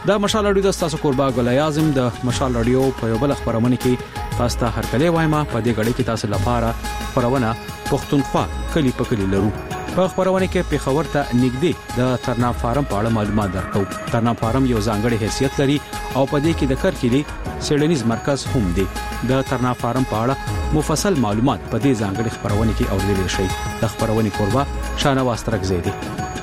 د مشال رادیو د تاسو قربا ګل اعظم د مشال رادیو په یو بل خبرونه کې تاسو ته هرکلی وایم. په دې غړي کې تاسو لپاره خبرونه پښتونخوا کلی په کلی لرو. په خبرونه کې پیښور ته نږدې د ترنا فارم په اړه معلومات درکو. ترنا فارم یو ځانګړی حیثیت لري او په دې کې د کرکلی سیډنیز مرکز هم دی. د ترنا فارم په اړه مفصل معلومات په دې ځانګړي خبرونه کې اوریدل شي. د خبرونه قربا شاهنواز ترکزی دی.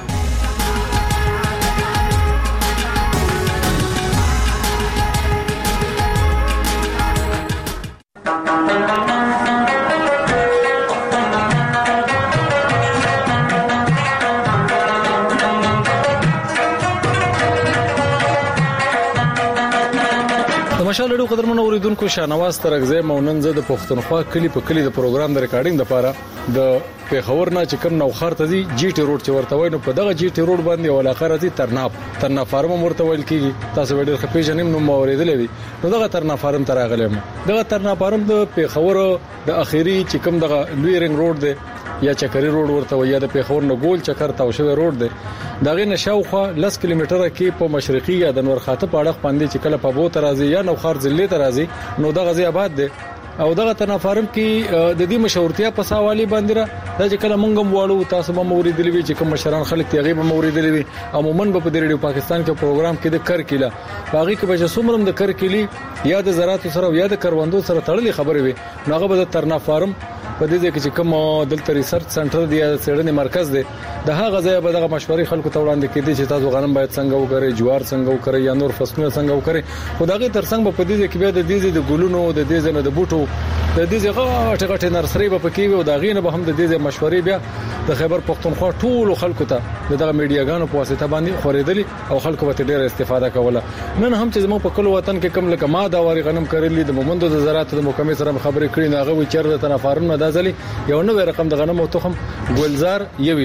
مشال رادیو قدرمن اوریدونکو شاهنواز ترکزی مونن زه د پښتونخوا کلی په کلی د پروګرام د ریکارډینګ لپاره د پیښور نه چې کوم نوخار ته دی جی ټی روډ چې ورته وای نو په دغه جی ټی روډ باندې ولاخه راځي ترنا فارم ورته ویل کیږي. تاسو ویډیو خپې جنیم نو موریدلې وي نو دغه ترنا فارم تر راغلم. دغه ترنا فارم د پیښور د اخیری چې کوم دغه لوی رنګ روډ دی یا چکري روډ ورته وای یا د پیښور نه ګول چکر تاوشوي روډ دی. دغه نشاوخه 10 کیلومتره کې په مشرقي یا د نور خاطه په اړه باندې چې کله په بو ترازی یا نوخار ضلع ترازی نو دغه ځای آباد دی او دغه ترنا فارم کې د دې مشهورتیا په سوالي باندې را د چې کله مونږ وړو تاسو به موریدلې وي چې کوم مشران خلک تیغه به موریدلې وي. عموما په ریډیو پاکستان کې پروګرام کې د کرکیلا باغی کې به څومره د کرکلی یا د زراعت سره یا د کروندو سره تړلې خبرې وي. نوغه به د ترنا فارم په دې کې چې کوم دلته ریسرچ سنټر دی یا سیډنی مرکز دی د هغه ځای به دغه مشورې خلکو ته وړاندې کړي چې تاسو غنم باید څنګه وکړي جوار څنګه وکړي یا نور فصلونه څنګه وکړي. خو دغه ترڅنګ په دې کې بیا د دې د ګلونو د دې نه د بوټو د دې غټه نرسري په کې او دغه نه به هم د دې مشورې بیا د خیبر پښتونخوا ټول خلکو ته دغه میډیاګانو په واسطه باندې خورېدلې او خلکو به ډېر استفاده کوله. نن هم چې زموږ په کلو وطن کې کم لکه ما دا واري غنم کړلې د مومندو د زراعت د محکمې سره خبرې کړې نه هغه چیرې د ترنا فارم نه دازلي یو نو رقم د غنم او تخم ګلزار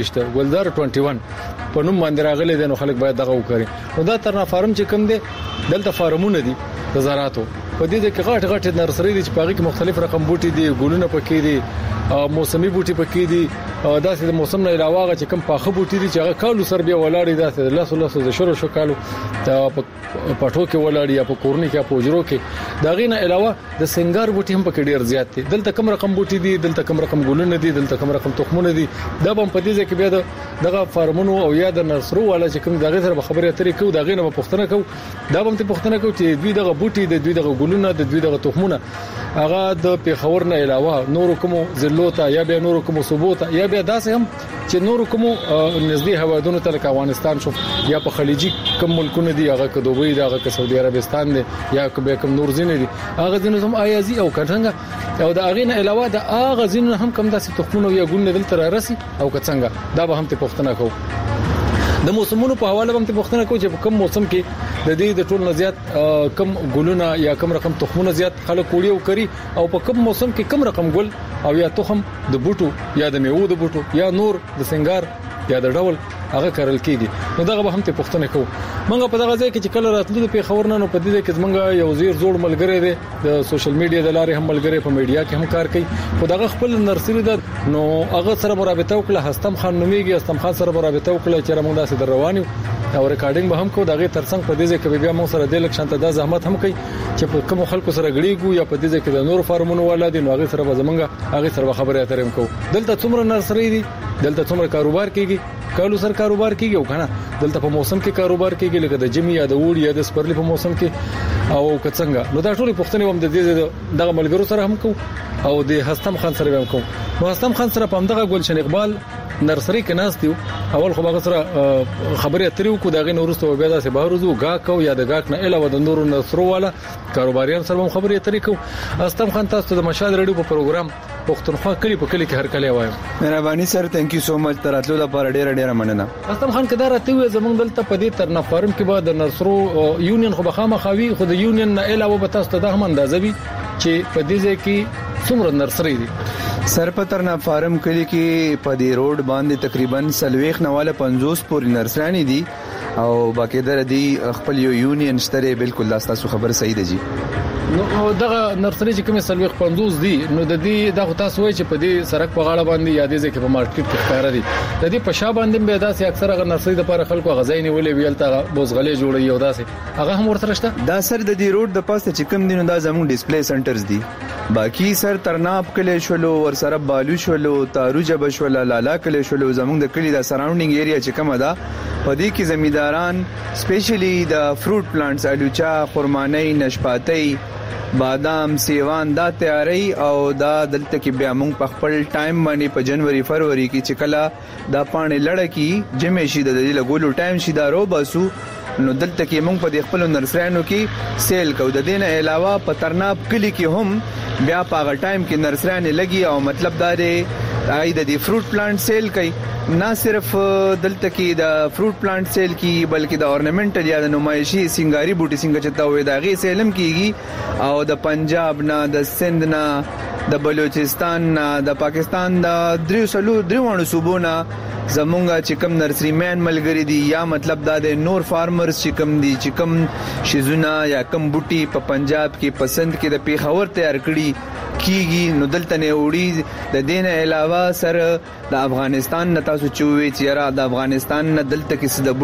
21 په نوم باندې راغلي دي نو خلک باید دغه وکړي. نو دا ترنا فارم چې کوم دي دلته فارمونه دي د زراعتو په دې کې غټ نرسري دي چې په هغه کې مختلف رقم بوټي دي ګلونه پکې دي موسمي بوټي پکې دي داسې د موسم نه علاوه چې کوم پاخه بوټي دي چې هغه کالو سر بیا ولاړی داسې د شورو کالو په پټو کې ولاړی یا په کورنۍ کې په وجرو کې داغې نه علاوه د سنگار بوټي هم پکې ډیر زیات دي. دلته کم رقم بوټي دي دلته کم رقم ګلونه دي دلته کم رقم تخمونه دي. دا هم په دې کې بیا دغه فارمونو او یا د نرسرو والا چې کوم دغه سره خبرې اترې کوي دغه نه پښتنه کوي دا هم ته پښتنه کوي چې دوی دغه بوټي د دوی دغه ګلونه د دوی دغه تخمونه هغه د پیښور نه علاوه نور کوم ضلعو یا بیا نور کوم صوبو ته یا بیا داسې هم چې نور کوم نږدې هوادونو ته لکه افغانستان شو یا په خلیجي کوم ملکونه دي هغه که دوبۍ دی هغه که سعودي عربستان دی یا کوم نور ځینې دي هغه ځینې هم آیازي او کټنګ او د هغه نه علاوه د هغه ځینې هم کم داسې تخمونه یا ګل دل تر راسي او کڅنګ دا به هم ته پښتنه کو. د موسمونو په حواله هم ته پښتنه کو چې په کوم موسم کې د دې د ټول نزيات کم ګلونه یا کم رقم تخمونه زیات خلک کوړي او کوي او په کوم موسم کې کم رقم ګل او یا تخم د بوټو یا د میوه د بوټو یا نور د سنگار یا د ډول هغه کارل کیږي. نو دغه به هم ته پښتنه کو. منګه په دغه ځای کې چې کله راتلو د پیښور نه نو په دې کې منګه یو زیر جوړ ملګری دی د سوشل میډیا د لارې هم ملګری په میډیا کې هم کار کوي. خو دغه خپل نرسري ده نو هغه سره مرابطه وکړه هستم خان نومیږي هستم خان سره مرابطه وکړه چې موږ داسې روانیو او ریکارډینګ به هم کو دغه ترڅنګ په دې ځای کې بیا موږ سره د لکشن ته د زحمت هم کوي چې په کوم خلکو سره غړيګو یا په دې ځای کې د نور فارمونو ولادي نو هغه سره به زمونږ هغه سره خبرې اترې کوو. دلته څومره نرسري دي دلته څومره کاروبار کیږي کالو سر کاروبار کیږي او کنه دلته په موسم کې کاروبار کیږي لکه د جمی یا د وړي یا د سپرلی په موسم کې او کڅنګ نو دا ټول پښتني هم د دې دغه ملګرو سره هم کو او د هستم خان سره هم کو. نو هستم خان سره په دغه ګلشن اقبال نرسري کې ناس دیو اول خو هغه سره خبرې اترې وکړو دغه نورسته بیا داسې بهر وزو غاکو یا د غاک نه علاوه د نورو نرسرو والا کاروباریان سره هم خبرې اترې کو. هستم خان تاسو د مشال رادیو په پروګرام پښتونخوا کلی په کلی کې هر کله وایم. مهرباني سر ثانک یو سو مچ تراتلو لپاره ډیره مننه. هستم خان کدا راته وي زمونږ دلته په دې ترنا فارم کې به د نرسرو یونین خو بخامه خوي خو د یونین نه علاوه به تاسو ته د هم اندازه وي چې په دې ځای کې څومره نرسري دي. سر په ترنا فارم کلی کې په دې روډ باندې تقریبا 40 نواله 50 پورې نرسرانی دي او باقاعده دي خپل یو یونین شته بالکل تاسو خبر صحیح ده جی. نو دغه نرسري چې کومه سلويخ 50 دي نو د دې دغه تاسو وایي چې په دې سرک په غاړه باندې یادې ځکه په مارکیټ کې ښکار دي د دې په شا باندې به داسې اکثر هغه نرسري د لپاره خلکو غزاینې ولې ویل تا بوزغلې جوړي او داسې هغه هم ورته شته. دا سر د دې روډ د پاسه چې کوم دینو دا زموږ ډیسپلی سنټرز دي. باقی سر ترناب کلی شولو ور سره بالو شولو تاروجه بشولا لالا کلی شولو زموږ د کلی د سراوندینګ ایریا چې کومه ده پدې کې زمینداران سپیشلی د فروټ پلانټس الوچا خرماني نشپاتي بادام سیوان دا تیاری او دا دلته کې بیا موږ په خپل ټایم باندې په جنوري فروری کې چې کله دا پانه لړکی جمع شي د دې لګولو ټایم شي دا رو باسو نو دلته کې موږ په خپل نرسریانو کې سیل کو د دې نه علاوه په ترناب کلی کې هم بیا په ټایم کې نرسریان لګي او مطلب دا دی د دې فروټ پلانټ سیل کوي نه صرف دلته کې د فروټ پلانټ سیل کی بلکې د اورنامنټل یا د نمایشي سنگاري بوټي څنګه چتا وې دا غي سیلم کیږي او د پنجاب نه د سند نه د بلوچستان نه د پاکستان د دریو صوبو نه زمونږه چې کوم نرسری مین ملګری دي یا مطلب دا د نور فارمرز چې کوم دي چې کوم شیزونه یا کوم بوټي په پنجاب کې پسند کې د پیښور تیار کړي کیږي نو دلته نه وړي د دین علاوه سره د افغانستان نه تاسو چوي چې را د افغانستان نه دلته کې د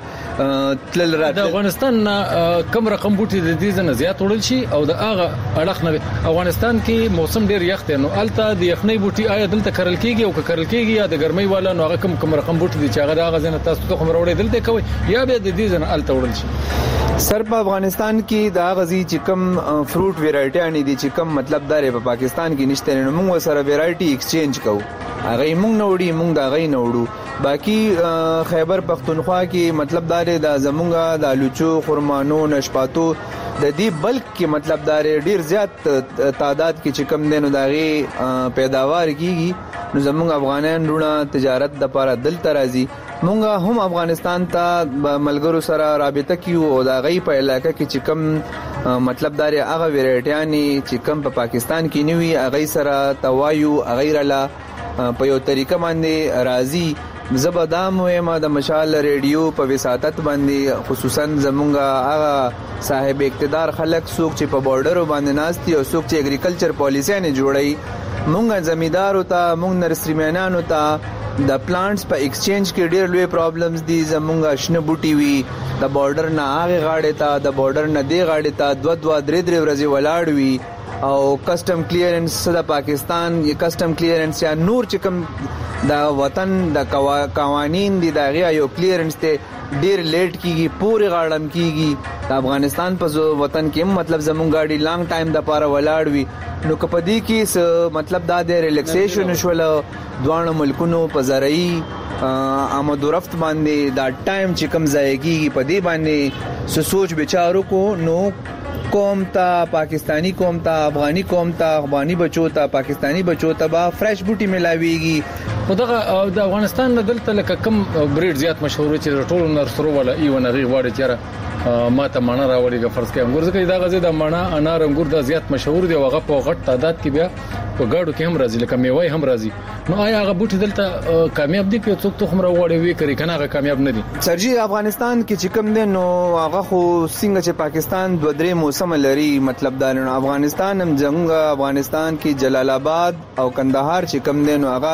بوټو تل راځي د افغانستان کم رقم بوټي د دې نه زیات وړل شي او د هغه اړخ نه افغانستان کې موسم ډیر یخ دی نو الته د یخنۍ بوټي آیا دلته کرل کیږي او کرل کیږي یا د ګرمۍ والا نو هغه کم رقم بوټي دي چې هغه غزنه تاسو ته کوم وروړي دلته کوي یا به د دې نه الته وړل شي سر په افغانستان کې دا غزي چې کم فروټ ویرایټي اني دي چې کم مطلب دار په پاکستان کې نشته نو موږ سره ویرایټي ایکسچینج کوو هغه موږ نه وړي موږ دا غي نه وړو باقي خیبر پختونخوا کې مطلب دار د زمونږه د لوچو خرمانو نشپاتو د دې بلک کې مطلب دار ډیر زیات تعداد کې چې کم دینو داغي پیداوار کیږي نو زمونږ افغانان ډونه تجارت د لپاره دلته راځي مونږه هم افغانستان ته ملګرو سره رابطه کیو او دا غي په علاقې کې چې کم مطلب دار هغه ویرایټیانی چې کم په پاکستان کې نیوي هغه سره توایو غیرلا په یو طریقه باندې راضي زبدام ما د مشال ریډیو په وساتت باندې خصوصا زمونږه هغه صاحب اقتدار خلک څوک چې په بارډر باندې ناشتي او څوک چې اګریکلچر پالیسی نه جوړي مونږه زمیدار او ته مونږ نرسریمنانو ته د پلانټس په ایکسچینج کې ډېر لوی پرابلمز دي زمونږه شنه بوټي وي د بارډر نه هغه غاړې ته د بارډر نه دی غاړې ته 2-3 ورځې ولاړ وي او کسٹم کلیرنس د پاکستان یا کسٹم کلیرنس یا نور چې کوم د وطن د قوانین دي دا غي یو کلیرنس ته ډیر لیټ کیږي پوره غاړم کیږي د افغانستان په وطن کې مطلب زمونږ غاډي لانګ ټایم د پاره ولاړ وي نو کپدی کې مطلب دا د ریلیکسیشن شول دوه ملکونو په زرعي آمد و رفت باندې دا ټایم چې کم ځایږي په دې باندې سوچ بچارو کو نو قوم ته پاکستانی قوم ته افغانی قوم ته افغانی بچو ته پاکستانی بچو ته با فرش بوټي ملاويږي په دغه د افغانستان دلته لکه کم بریډ زیات مشهور چې ټول نرسرو ولا ایونه غي غواړي چې ما ته مانا راوړي فرض کې انګور ځکه دا غزه د مانا انار انګور دا زیات مشهور دی او هغه په غټ تعداد کې بیا په ګاډو کې هم راځي لکه میوه هم راځي نو آیا هغه بوټي دلته کامیاب دي که څوک تخم راوړي وي کړي کنه هغه کامیاب نه دي سرجی افغانستان کې چې کوم دي نو هغه خو څنګه چې پاکستان 2-3 موسم لري مطلب دا نو افغانستان هم څنګه افغانستان کې جلال آباد او کندهار چې کوم دي نو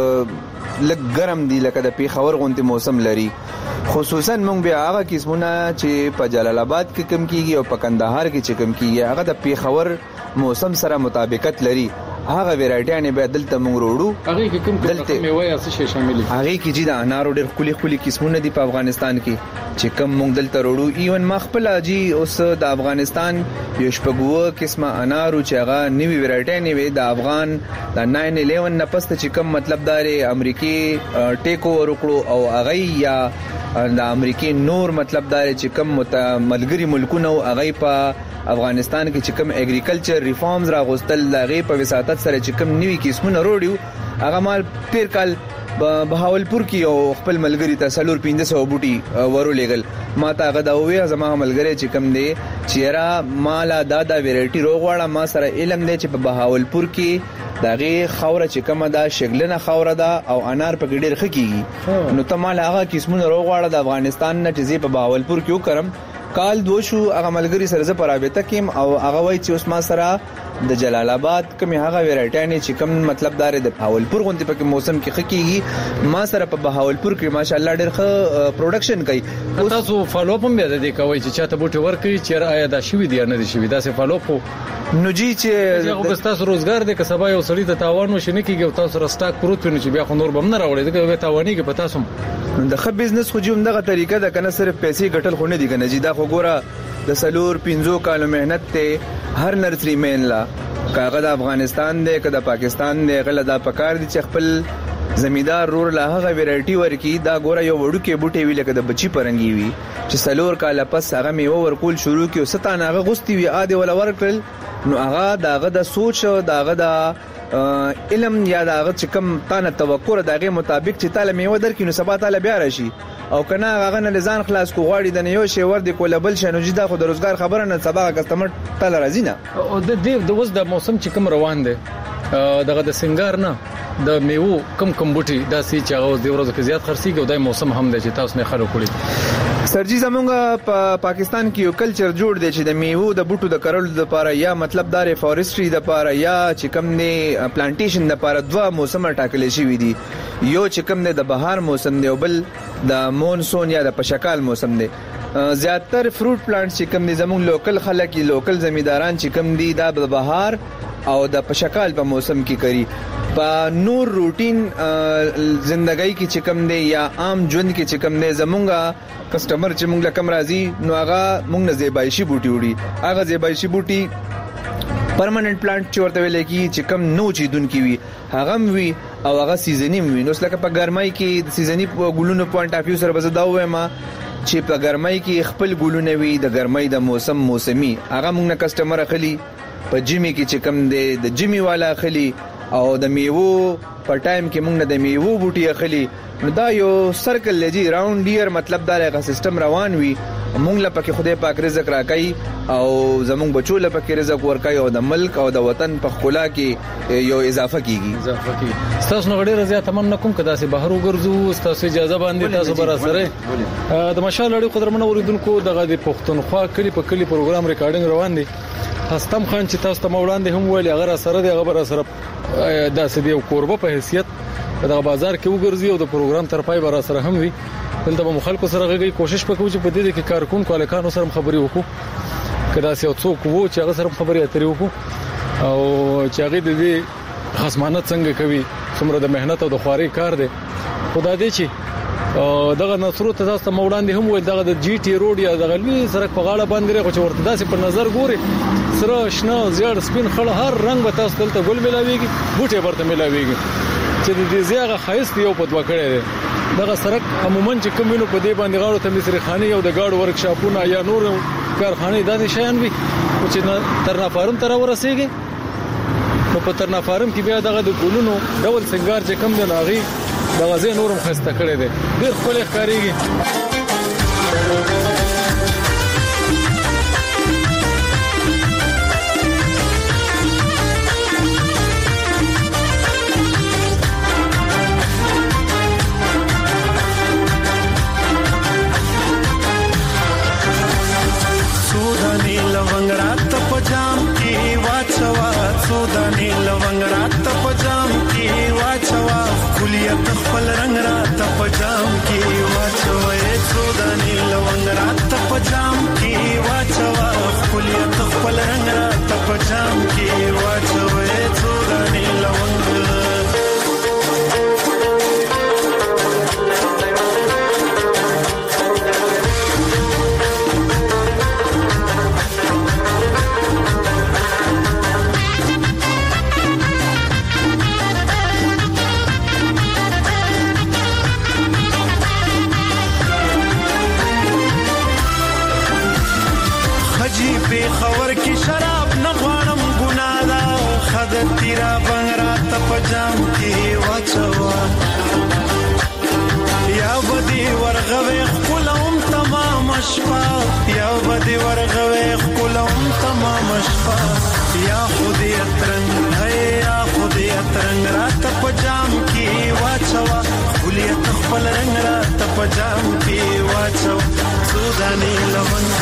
هغه لګ ګرم دي لکه د پیښور غونډه موسم لري خصوصا موږ بیا هغه قسمونه چې په جلال آباد کې کم کیږي او په کندهار کې چې کم کیږي هغه د پیښور موسم سره مطابقت لري هغه ویرایټیانه به دلته موږ وروړو هغه کې کوم میوه یا څه شامل دي هغه کې چې د انارو ډېر خولي خولي قسمونه دي په افغانستان کې چې کوم موږ دلته وروړو ایون مخبل اجي اوس د افغانستان یو شپږو قسمه انارو چې هغه نوی ویرایټی نه وي د افغان د 9/11 نه پسته چې کوم مطلب داري امریکای ټیک اوور وکړو او هغه یا د امریکای نور مطلب داري چې کوم ملګری ملکونه هغه په افغانستان کې چې کوم اګریکلچر ریفارمز راغوستل دغه په وساتت سره چې کوم نوي قسمونه وروړو هغه مال پیر کال بهاولپور کې او خپل ملګری ته 350 بوټي ورولېګل ما ته هغه دا وې زما ملګری چې کوم دی چیرې مالا دادا ویرایټي روغواړه ما سره علم دی چې په بهاولپور کې دغه خوره چې کومه دا شګلنه خوره ده او انار په ډېر خکېږي نو ته مال هغه قسمونه روغواړه د افغانستان نه چې په بهاولپور کې وکړم کال دو شو هغه ملګری سره ز پرابطه کیم او هغه وای چې اوس ما سره د جلال آباد کوم هغه ویرایټی چې کوم مطلب دار د بهاولپور غونډه په موسم کې خکېږي ما سره په بهاولپور کې ماشاءالله ډېر ښه پروډکشن کوي. تاسو فالو اپ هم بیا د دې کوي چې چاته بوټي ورکړي چې آیا دا شوی دی نه دی شوی دا سه فالو اپ نو جی چې هغه تاسو روزګار دې کسبا یو سړی ته تاوان وشنه کیږي او تاسو رسټاک پروت ونه چې بیا خو نور بم نه راوړي دا تاوانی کې پتا سم د خ بزنس خو جوم دغه طریقه ده کنه صرف پیسې ګټل خو نه دي کنه جی دا خو ګوره د سلور 15 کالو مهنت ته هر نرسری مین لا کاغذ افغانستان دی کده پاکستان دی غل دا پکار دي چې خپل زمیدار رور لا هغه ویرایټي ورکی دا ګوره یو وړو کې بوټي وی لکه د بچی پرنګي وی چې سلور کال پس هغه میو ورکول شروع کیو ستانه هغه غستی وی اده ولا ورکل نو هغه داغه د سوچ داغه د علم یا داغه چې کم تانه توقع دغه مطابق چې تعالی میو درکې نو سبا تعالی بیا راشي او کنه هغه نه لزان خلاص کو غواړي د یو شی ور دی کولبل شنو جدا خو د روزګار خبره نه سبا کسٹمر تعالی راځي نه او د وس د موسم چې کوم روان دی دغه د سنگار نه د میوه کم بوټي دا سي چې هغه د ورځو کې زیات خرسي او د موسم هم دی چې تاسو نه خلک کړی سرجی زمونږ په پاکستان کې یو کلچر جوړ دی چې د میوه د بوټو د کرلو لپاره یا مطلب دار فورستري د لپاره یا چې کم نه پلانټیشن د لپاره دوه موسمه ټاکل شوی دي یو چې کم نه د بهار موسم دی او بل د مونسون یا د پشکال موسم دی زیاتره فروټ پلانټس چې کم دي زموږ لوکل خلک لوکل زمیداران چې کم دي د بهار او د پشکال په موسم کې کوي په نور روټین زندګۍ کې چې کم دی یا عام ژوند کې چې کم دی زمونږه کسٹمر چې مونږ لکم راځي نو هغه مونږ نه زیبایشي بوټي وړي هغه زیبایشي بوټي پرمننت پلانټ چې ورته ویل کی چې کم نو چې دن کی وي هغه وي او هغه سیزنی وي نو لکه په ګرمای کې د سیزنی ګلونو پوینټ اف ویو سره بزدا وایم چې په ګرمای کې خپل ګلونه وي د ګرمای د موسمي هغه مونږ نه کسٹمر اخلي په جمی کې چې کم دی د جمی والا اخلي او د میوه په ټایم کې مونږ نه د میوه بوټي اخلي نو دا یو سرکل لږی راوند ډیر مطلب دا هغه سیستم روان وي مونږ لا پکې خدای پاک رزق راکړي او زمونږ بچو لا پکې رزق ورکړي او د ملک او د وطن په خلا کې یو اضافه کیږي تاسو نو غړي رضا تمنا کوم کدا سي بهر وګرځو تاسو اجازه باندې تاسو بر سره د مشال لړۍ قدرمن اوریدونکو دغه د پښتونخوا کلی په کلی پروګرام ریکارډینګ روان دي هستم خان چې تاسو ته وړاندې هم ویل هغه سره دی هغه سره داسې دی قربه په حیثیت دغه بازار کې وګرځي او د پروګرام تر پای بر سره هم وي دلته به مخالکو سره غږی کوشش وکړو چې په دې کې کارکون کالکانو سره خبري وکړو کدا سي څوک وو چې هغه سره خبري اترې وکړو او چې هغه د دې خصمانه څنګه کوي څومره د مهنت او د خواري کار دی خدای دې چې دغه نصرت تاسو ته وړاندې هم وي دغه د جی ټي روډ یا دغه لوی سره په غاړه باندې خو چې ورته داسې په نظر ګوري سره شنه زیړ سپین خړ هر رنگ به تاسو دلته ګل ملاويږي بوټي ورته ملاويږي چې د دې زیغه خایست یو په دوه کړي دي دغه سرک عموما چې کومینو په دې باندې غاړو ته مصری خاني او د گاډ ورکشاپونه یا نور کارخانه داسې شیان وي چې ترنافارم تر ورسیږي نو په ترنافارم کې بیا دغه د ګلونو ډول سنگار چې کم دی ناغي دغه زه نورم خسته کړي دي ډیر خپل ښکاریږي سودانی لونگ رات پجام کی واچوا کلیت خپل رنگ رات پجام کی واچوا سودانی لونگ رات پجام کی واچوا کلیت خپل رنگ رات پجام کی واچوا سودانی لونگ خور کی شراب نغوانم گنادا خد تیرا بنگرا تپجام کی واچوا یا بدی ورغوی خلوم تمام شپا یا بدی ورغوی خلوم تمام شپا یا خودی اترنگ ہے یا خودی اترنگ را تپجام کی واچوا خلیت خپل رنگ را تپ پجام کې واچو سوداني لونګ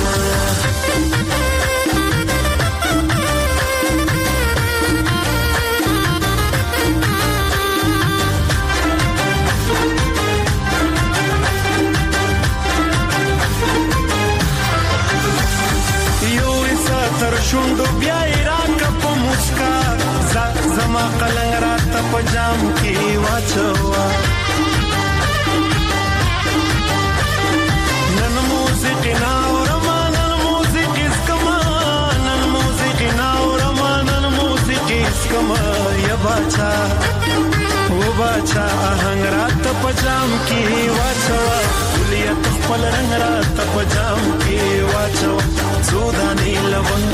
تر شوندو بیا راک په مسکا زما قلنګ رات په جام کې واچوا نن موسیقي ناورما نن موسیقي اسکما نن موسیقي ناورما نن موسیقي اسکما یا باچا و باچا آهنګ رات په جام کې واچوا وليت خپل رنگ رات په جام کې واچوا سوداني لونګ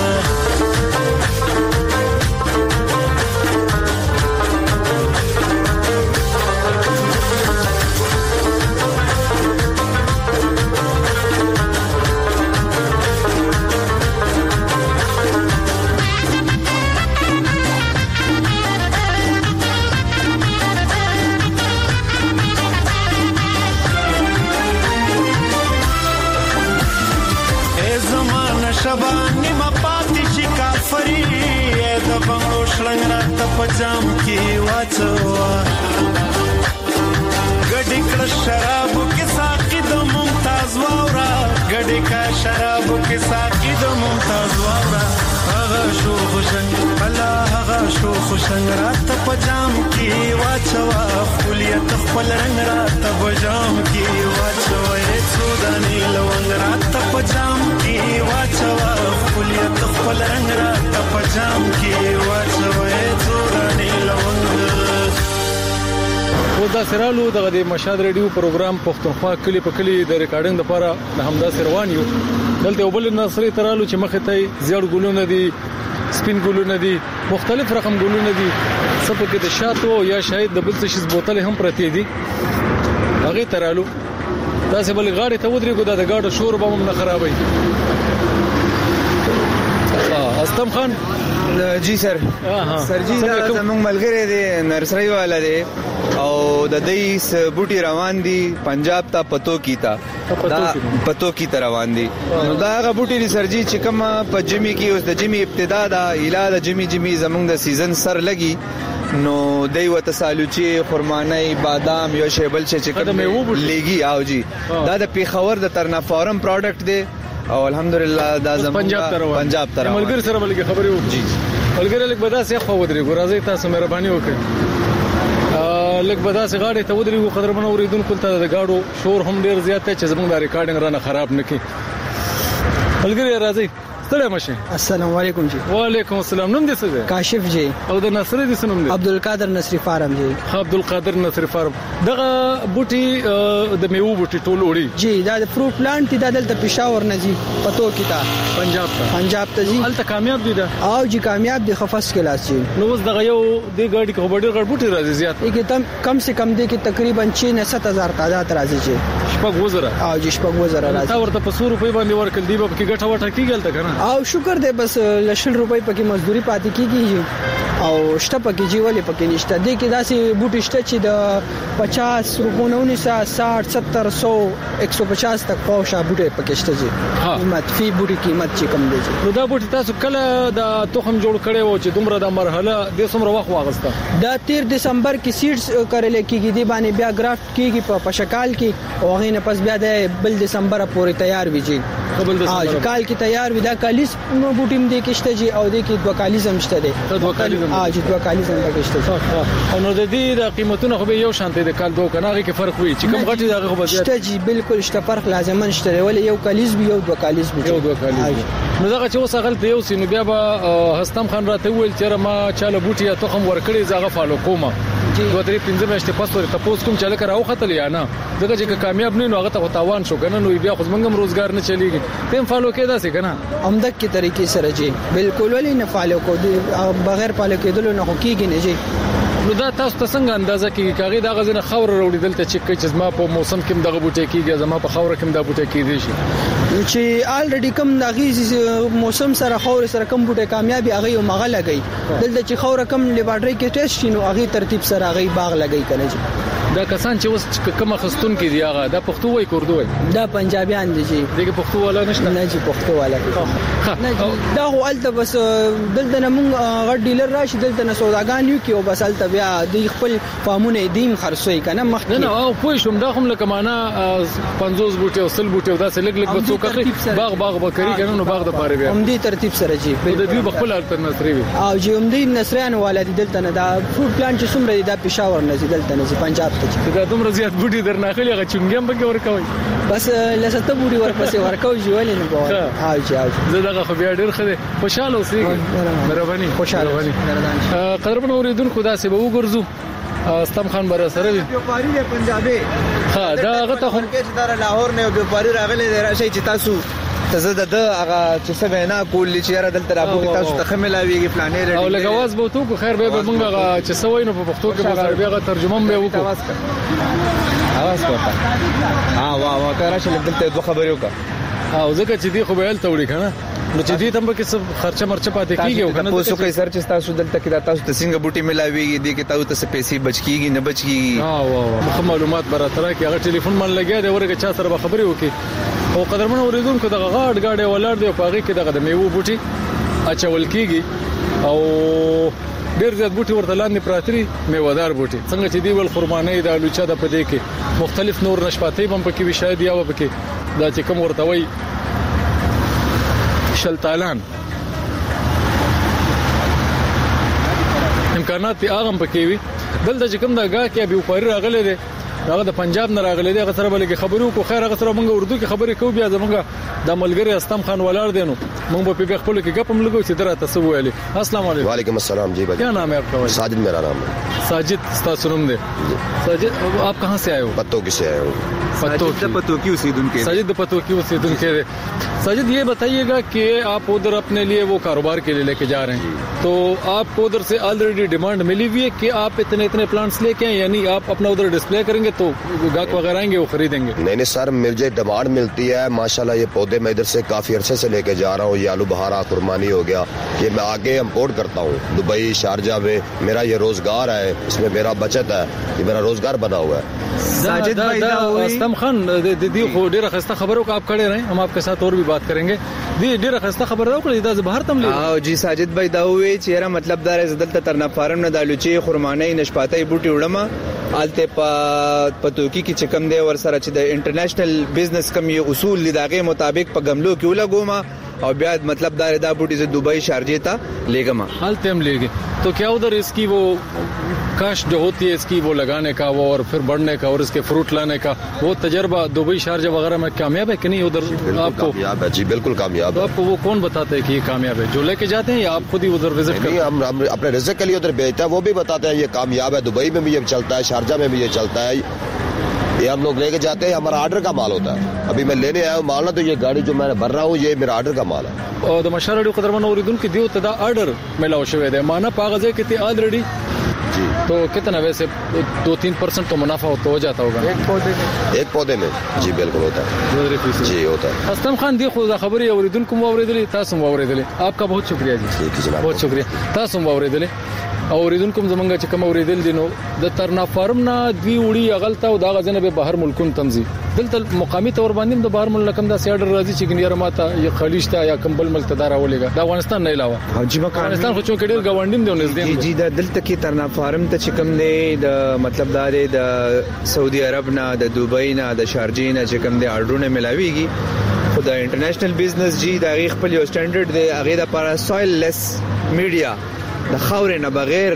شبانی ما پاتې شي کافری د بنگلو شلنګ رات په جام کې واچوا ګډې کړه شراب کې ساقي د ممتاز واورا ګډې کا شراب کې ساقي د ممتاز واورا هغه شو خوشنګ الله هغه شو خوشنګ رات په جام کې واچوا خلیت خپل رنگ رات په جام کې واچوا سوداني لونګ رات په جام کې واچوا خلیت خپل رنگ رات په جام کې واچوا سوداني لونګ و دا سرالو دغه مشاد ریډیو پروګرام پښتونخوا کلی په کلی د ریکارډینګ لپاره همدا سروان یو دلته وبل نصری ترالو چې مخه ته زیړ ګلونه دي سپین ګلونه دي مختلف رقم ګلونه دي سپکه د شاتو یا شاید د بل څه شي بوتل هم پرتی دي هغه ترالو دا څه بل غاړي ته ودرې ګو دا غاړو شور به هم نه خرابوي استم خان جی سر سر جی دا زموږ ملګری دی نرسری والا دی او د دې بوټي روان دي پنجاب ته پتو کیتا روان دي نو دا غ بوټي دي سر جی چې کوم په جمی کې اوس د جمی ابتدا دا اله د جمی زموږ د سیزن سر لګي نو دوی وته سالوچي خرمانای بادام یو شیبل چې کوم لګي او جی دا د پیښور د ترنا فارم پروډکټ دی او الحمدلله دا زموږ پنجاب ته ملګری سره بلګي خبرې وکړي ملګری لیک بدا سه خو ودرې ګورازي تاسو مهرباني وکړئ لیک بدا سه غاړي ته ودرې قدرمن اوریدونکو ته د گاډو شور هم ډیر زیات دی چې زموږ د ریکارډینګ رانه خراب نکړي ملګری راځي ستړی مشه السلام علیکم جی وعلیکم السلام نوم دې څه دی کاشف جی او د نصری دې نوم دی عبدالقادر نصری فارم جی عبدالقادر نصری فارم دغه بوټي د میوه بوټي ټول وړي جی دا د فروټ پلانټ دی دلته پېښور نه جی پتو کیتا پنجاب ته جی الته کامیاب دي دا او جی کامیاب دي خفص کلاس جی نو اوس دغه یو د ګاډي کو بډیر غړ بوټي راځي زیات کم سے کم دی کې تقریبا 6-7,000 تعداد راځي جی شپږ وزره او جی شپږ وزره راځي تا ورته په 100 روپۍ باندې ورکل دی په کې ګټه وټه کیږي الته کنه او شکر دې بس لشل روپۍ پکې مزدوري پاتې کیږي او شته پکې جیولې پکې نشته دې کې داسې بوټي شته چې د 50 روپونو 60 70 100 150 تک پوښه بوټي پکې شته جی قیمت فی بوټي قیمت چې کم دی نو دا بوټي تاسو کله د تخم جوړ کړي و چې دومره د مرحله د څومره وخت واغسته دا 13 دسمبر کې سیډز کړل کېږي دی باندې بیا گرافت کېږي په پشکال کې او غینه پس بیا د بل دسمبر پورې تیار ویږي قبل دسمبر کال کې تیار وي دا کالیز بوټیم دی کې شته جی او د کې دوه کالیزم شته دی دوه کالیزم دوه کالیزم پکې شته او نو د دې د قیمتونو خو به یو شانته د کال دوه کناغه کې فرق وي چې کوم غټي دغه خو به شته جی بالکل شته فرق لازمن شته ولی یو کالیز به یو دوه کالیز به یو دوه کالیز نو دغه چې اوس غلط یو سینو بیا به هستم خان راته ویل چې ما چاله بوټي یا تخم ورکړي زغه فالو کومه دوه درې 15 میاشتې پس ورته تاسو کوم چې لکه راو خطل یا نه دغه چې کامیاب نه نو هغه ته تاوان شو کنه نو بیا خو زمونږ روزګار نه چلیږي تم فالو کېدا سي کنه عمدک کی طریقې سره جی بالکل ولی نه فالو کو بغیر فالو کېدل نه خو کېږي نه جی نو دا تاسو ته څنګه اندازه کیږي کاغې دا غزنه خور وروړي دلته چې ما په موسم کې دغه بوټي کیږي زما په خور کې دا بوټي کیږي شي چې الریډي کم دغه موسم سره خور سره کم بوټي کامیابی هغه یو مغه لګي دلته چې خور کم لیبارټری کې ټیسټ شینو هغه ترتیب سره هغه باغ لګي کنه جی دا کسان چې اوس کوم خستون کې دی هغه دا پښتو وای کوردو وای دا پنجابیان دي چې دغه پښتو والا نشته نه چې پښتو والا نه دا هو الته بس دلته نه مونږ غړ ډیلر راشي دلته نه سوداګان یو کې او بس الته بیا د خپل فارمونه دیم خرڅوي کنه مخ نه او پوه شوم دا هم لکه معنا 50 بوټي او 100 بوټي او دا څه لګ لګ بچو کوي باغ بکری کنه نو باغ د پاره بیا هم دې ترتیب سره جی د دې بخپل الټرناتیو وي او چې هم دې نصران ولادي دلته نه دا فروټ پلان چې څومره دی دا پېښور نه دلته نه پنجاب ته دا دومره زیات بوټي درناخلي هغه چونګم به ورکوي بس لسته بوټي ورپسې ورکوي جوړې نه کوي ها جی زه دغه خو بیا ډیر خله خوشاله اوسې مهرباني خوشاله قدرمن اوریدونکو دا سه به وګرځو استم خان بر سره وي بیوپاری دی پنجابي ها دا هغه ته هم کې دار لاهور نه بیوپاری راغلي دی راشي چې تاسو تزه د هغه چې څه وینا کول چې را دلته راغلي تاسو ته خملاویږي پلانې او لګواز به تو خیر به موږ هغه چې سوي نو په پښتو کې به بیا ترجمه به وکړو اواز کوته واه ته راشي دلته دوه خبرې وکړه او ځکه چې دی خو به الته وړي کنه نو چې دې تم کې څه خرچه مرچه پاتې کیږي او کنه تاسو کوئی سرچ تاسو دلته کې تاسو ته څنګه بوټي ملاويږي دې کې تاسو ته پیسې بچکیږي نه بچکیږي واه معلومات براتره کې هغه ټلیفون من لګیا دی ورګه چا سره خبرې وکي او قدرمن اوریدونکو دغه غاډ ولر دی په هغه کې دغه د میوه بوټي اچول کیږي او ډیر زیات بوټي ورته لاندې پراتري میوهدار بوټي څنګه چې دی ول خرمانه د الوچا د پدې کې مختلف نور نشپاتې هم پکې وي شاید یا پکې دا چې کوم ورته وي شلتالان امکانات یې هغه پکې وي دلته چې کوم دا غا کې بیوپاری راغلي دي هغه د پنجاب نه راغلي دي هغه سره بلکې خبرو کو خیر هغه سره مونږ اردو کې خبرې کوو بیا زمونږ د ملګری استم خان ولار دینو مونږ په خپل کې غپم لګو چې درته څه ویلي السلام علیکم وعلیکم السلام جی کیا نام ہے آپ کا ساجد میرا نام ہے ساجد استاسرم دے ساجد آپ کہاں سے آئے ہو پتو کی سے آئے ہو پتو کی اسیدن کے ساجد پتو کی اسیدن کے ساجد یہ بتائیے گا کہ آپ ادھر اپنے لیے وہ کاروبار کے لیے لے کے جا رہے ہیں تو آپ کو ادھر سے آلریڈی ڈیمانڈ ملی ہوئی ہے کہ آپ اتنے پلانٹس لے کے ہیں یعنی آپ اپنا ادھر ڈسپلے کریں گے تو گاہک وغیرہ آئیں گے وہ خریدیں گے نہیں سر مجھے ڈیمانڈ ملتی ہے ماشاءاللہ یہ پودے میں ادھر سے کافی عرصے سے لے کے جا رہا ہوں یہ آلو بہارا قربانی ہو گیا یہ میں آگے امپورٹ کرتا ہوں دبئی شارجہ میں میرا یہ روزگار ہے اس میں میرا بچت ہے یہ میرا روزگار بنا ہوا ہے ساجد بھائی استم خان دی خو ډیره خسته خبرو کو آپ کھڑے رہیں ہم آپ کے ساتھ اور بھی بات کریں گے دی ډیره خسته خبر راو کړی دا بهر تم او جی ساجد بھائی دا وی چیرې مطلب دار زدل ترنا فارم نه د لوچي خرمانه نشپاتای بوټي وړم آلته پتوکی کی چکم دی ور سره چې د انټرنیشنل بزنس کم یو اصول لداغه مطابق په گملو کې ولګوما اور بیا مطلب دار دا بوټي سے دبئی شارجه تا لګما حالت ہم لے گئے تو کیا ادھر اس کی وہ کاشت جو ہوتی ہے اس کی وہ لگانے کا وہ اور پھر بڑھنے کا اور اس کے فروٹ لانے کا وہ تجربہ دبئی شارجہ وغیرہ میں کامیاب ہے کہ نہیں ادھر آپ کو کامیاب ہے جی بالکل کامیاب ہے آپ کو وہ کون بتاتا ہے کہ یہ کامیاب ہے جو لے کے جاتے ہیں یا آپ خود ہی ادھر وزٹ کرتے ہیں ہم اپنے رزق کے لیے ادھر بھیجتے ہیں وہ بھی بتاتے ہیں یہ کامیاب ہے دبئی میں بھی یہ چلتا ہے شارجہ میں بھی یہ چلتا ہے یہ ہم لوگ لے کے جاتے ہیں ہمارا آرڈر کا مال ہوتا ہے ابھی میں لینے آیا ہوں مال نہ تو یہ گاڑی جو میں بھر رہا ہوں یہ میرا آرڈر کا مال ہے اور د مشارډو قدرمن اوریدونکو دیو ته دا آرډر ملاو شوی دی معنا پاغه کې ته آلریډي جی تو کتنا ویسے 2-3% تو منافع ہو جاتا ہوگا ایک پودے میں جی بالکل ہوتا ہے جی ہوتا ہے استم خان دی خو خبري اوریدونکو مو اوریدلی تاسو مو اوریدلی آپ کا بہت شکریہ جی بہت شکریہ تاسو مو اوریدلی اوریدونکو زمونږ چې کوم اوریدل دي نو د ترنا فارم نه دی وړي اغلتا او دا غزنه به بهر ملکون تنظیم دلته مقامی تور باندې د بهر ملک کم دا سیاډر راځي چې ګنیر ماته یا خلیشته یا کمبل ملک تدار ولېګا د افغانستان نه علاوه جی افغانستان خو چې ډېر گاونډین دی نږدې جی د دلته کې ترنا فارم ته چې کوم دی د مطلب دا دی د سعودي عرب نه د دوبۍ نه د شارجې نه چې کوم دی آرډرونه ملاويږي خو د انټرنیشنل بزنس جی د خپل یو سټانډرډ دی هغه د لپاره سویل لیس میډیا د خاورې نه بغیر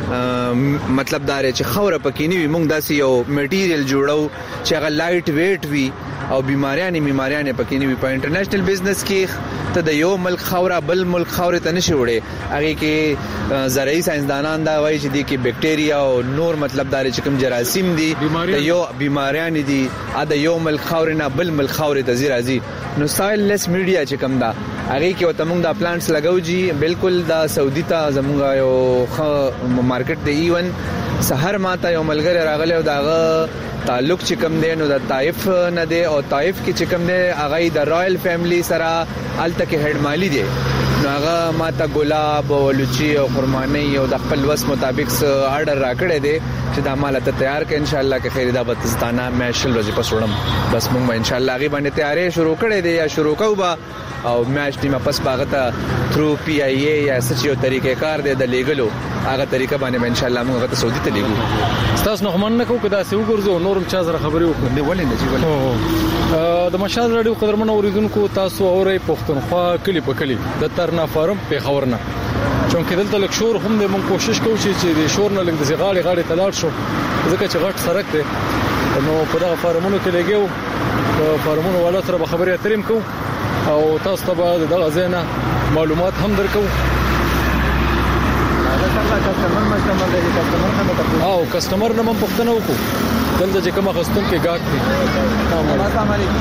مطلب دا چې خوره پکې نه وي موږ داسې یو میټیریل جوړو چې هغه لایټ ویټ وي او بیماریاں پکې نه وي په انټرنیشنل بزنس کې ته د یو ملک خوره بل ملک خوره ته نشي وړي هغه کې زرعي ساينسدانان دا وایي چې د کې بکټیریا او نور مطلب دا چې کوم جراثیم دي د یو بیماریاں دي د یو ملک خوره نه بل ملک خوره ته زیرازي نو سایل لیس میډیا چې کوم دا هغه کې وته موږ د پلانټس لګاو جی بالکل دا سعودي ته زموږ یو مارکیټ دی ایون سحر ماته یو ملګری راغلی او داغه تعلق چې کوم دی نو د طائف نه دی او طائف کې چې کوم دی هغه د رائل فیملی سره الته کې هډ مالی دی هغه ماته ګلاب او لوچي او قرماني او د خپل وس مطابق آرډر راکړی دی چې دا مال ته تیار کړي ان شاء الله کې خیر دا بتستانه مې شل ورځې پس وړم بس موږ ان شاء الله غي باندې تیارې شروع کړې دي یا شروع کوو با او میاش نیمه پس باغته تھرو پی ای ای یا سچيو طریقې کار دی د لیګلو هغه طریقه باندې ان شاء الله موږ ته سعودي ته لیګو تاسو نو هم نه کو کدا سې وګورځو نورم چا سره خبرې وکړو ولې نه جی ولې د مشال رادیو قدرمن اوریدونکو تاسو اورئ پښتونخوا کلی په کلی د ترنا فارم په خبرنه چونکې دلته لک شور هم د مونږ کوشش کوو چې د شور نه لګ د غاړي تلاړ شو ځکه چې غټ سرک دی نو په دغه فارمونو کې لګیو فارمونو والا سره به خبرې اترې کو او تاسو ته به دغه ځای معلومات هم درکو او کسٹمر نه من پښتنه وکړو دلته چې کومه غستون کې گاک دي السلام علیکم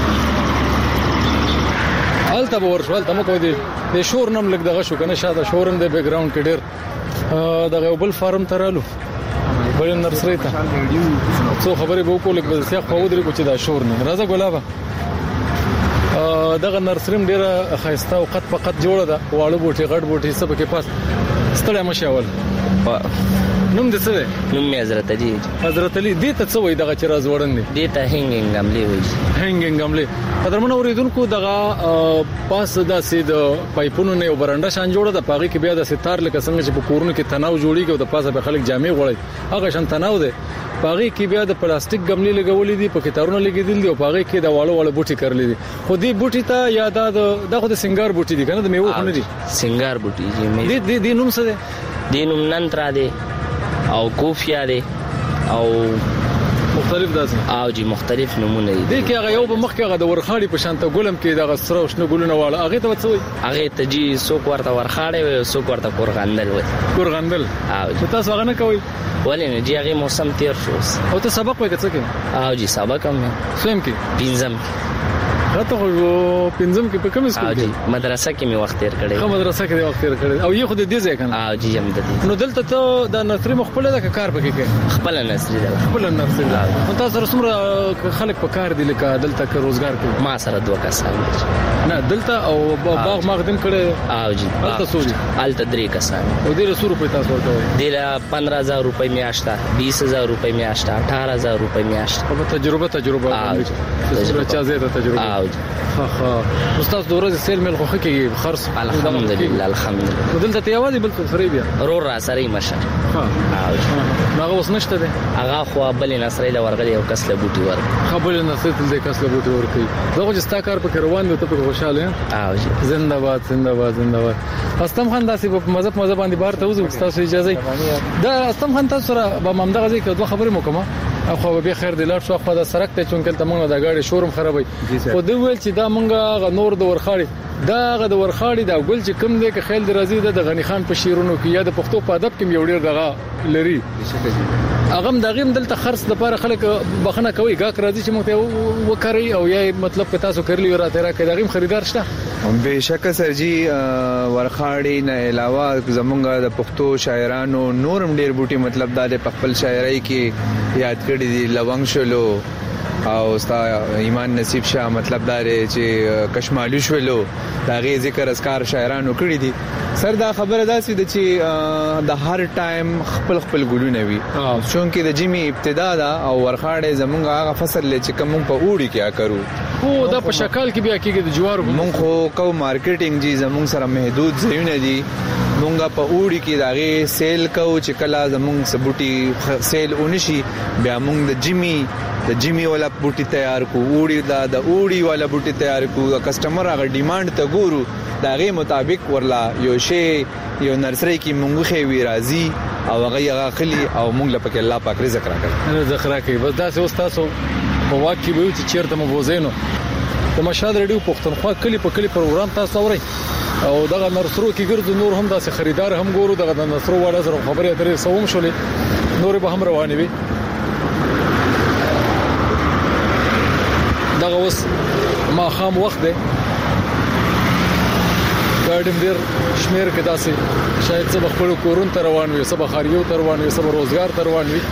الته ورشل ته مو کو دي د شور نم لګ دغه شو کنه شاده شورم د بیک گراوند کې ډیر دغه بل فارم ترالو بل نرسری ته څو خبرې به وکړو لکه سیاق په ودرې کو چې دا شور نه راځه ګلابه دغه نرسریم ډیره خاصه او قط په قط جوړه ده واړو بوټي غټ بوټي سبا کې پاس ستړی مشاول نوم دې څه دی؟ نوم مې حضرت علي. حضرت علي دې ته څه وایي دغه چې راز وړاندې؟ دې ته هنګینګ عملي وایي. هنګینګ عملي. قدرمن اوریدونکو دغه پاس داسې د پایپونو نه یو برانډه شان جوړه ده پاغي کې بیا د ستار لکه څنګه چې په کورونو کې تناو جوړیږي او د پاسه به خلک جامې غوړي هغه شان تناو ده پاغي کې بیا د پلاستیک غملې لګولې دي په کې تارونه لګیدل دي او پاغي کې د واړو بوټي کړلې دي خو دې بوټي ته یا دغه د سنگار بوټي دي کنه د میوه خونه دي سنگار بوټي دې نوم څه ده دینم ننترا دی او کوفیا دی او مختلف داسې او جی مختلف نمونه دي دې کې هغه یو په مخ کې هغه د ورخاړي په شانته ګلم کې دغه سره او شنو ګلونه واله هغه ته وڅوي هغه ته جی څوک ورته ورخاړي وي څوک ورته کورغندل وي کورغندل او تاسو هغه نه کوي ولې نه جی هغه موسم تیر شو او ته سبق وایې څه کې او جی سبق هم سویم کې پینځم راته خو پنځم کې په کوم سکول کې مدرسه کې می وخت تیر کړی خو مدرسه کې وخت تیر کړی او یو خو دې ځای کنه او جی هم د دې نو دلته ته د نثري مخبل د کار پکې کې خپل نثري ده خپل نثري ده نو تاسو سره څومره خلک په کار دي لکه دلته کې روزګار کوي ما سره دوه کسان نه دلته او باغ مخدم کړي او جی دلته سوري الته درې کسان او دې 100 روپے تاسو ورته دې 15000 روپے میاشته 20000 روپے میاشته 18000 روپے میاشته په تجربه چا زیاته تجربه او استاد د ورځې سیل مل خوخه کې خرص الحمدلله الحمدلله دلته ته یوازې بل څه سره بیا رور را سره مشه هغه اوس نشته ده هغه خو بل نصرې له ورغلي او کس له بوټي ور خپل نصرې تل دې کس له بوټي ور کوي زه چې ستا کار په روان دی ته په خوشاله او زنده باد زنده باد زنده باد استم خان داسې په مذهب باندې بار ته وځو تاسو اجازه دا استم خان تاسو سره به ممدغه ځای کې دوه خبرې مکمه خو به خیر دی لار شو خو دا سرک ته چونکل ته موږ د گاډي شورم خرابوي خو دوی ویل چې دا موږ نور د ورخاړي دا د ورخاړي دا ګل چې کم دی که خیل درازي د غنی خان په شیرونو کې یا د پښتو په ادب کې یو ډیر دغه لري اغم دغه دلته خرڅ لپاره خلک بخنه کوي غاک راځي چې موږ ته وکړي او یا مطلب په تاسو کړلی راته راکې دغه خریدار شته بهشکه سرجی ورخاړي نه علاوه زمونږ د پښتو شاعرانو نورم ډیر بوټي مطلب د خپل شاعرۍ کې یاد کړی دي لونګ شلو او ستا ایمان نصیب شاه مطلب دا چې کشمالو شولو دا غي ذکر اسکار شاعرانو کړی دي سر دا خبره ده چې د هر ټایم خپل ګلونه وي چونکه د جمی ابتدا دا او ورخاړې زمونږ هغه فصل چې کوم په اوړي کې اکرو او دا په شکل کې بیا کېږي د جوارو مونږ خو کو مارکیټینګ جی زمونږ سره محدود ځایونه دي مونږه په اوړي کې داغه سیل کو چې کله زمونږ سبوټي سیل اونشي بیا مونږ د جمی والا بوټي تیار کو اوړي د اوړي والا بوټي تیار کو کسٹمر هغه ډیماند ته ګورو داغه مطابق ورلا یو شی یو نرسری کې مونږ خې وی راضي او هغه خلی او مونږ لپاره الله پاک رزق راکړي رزق راکړي بس دا څه تاسو په واکې به چې چیرته مو بوزینو د مشهد ریډیو پښتونخوا کلی په کلی پروګرام تاسو اورئ او دغه نرسرو کې ګرځو نور هم داسې خریدار هم ګورو دغه نرسرو والا سره خبرې اترې سوم شولې نور به هم روانې وي دغه اوس ما خام وخت دی ګاډم ډیر شمیر کې داسې شاید څه خپل کورون ته روان وي څه بخاریو ته روان وي څه روزګار ته روان وي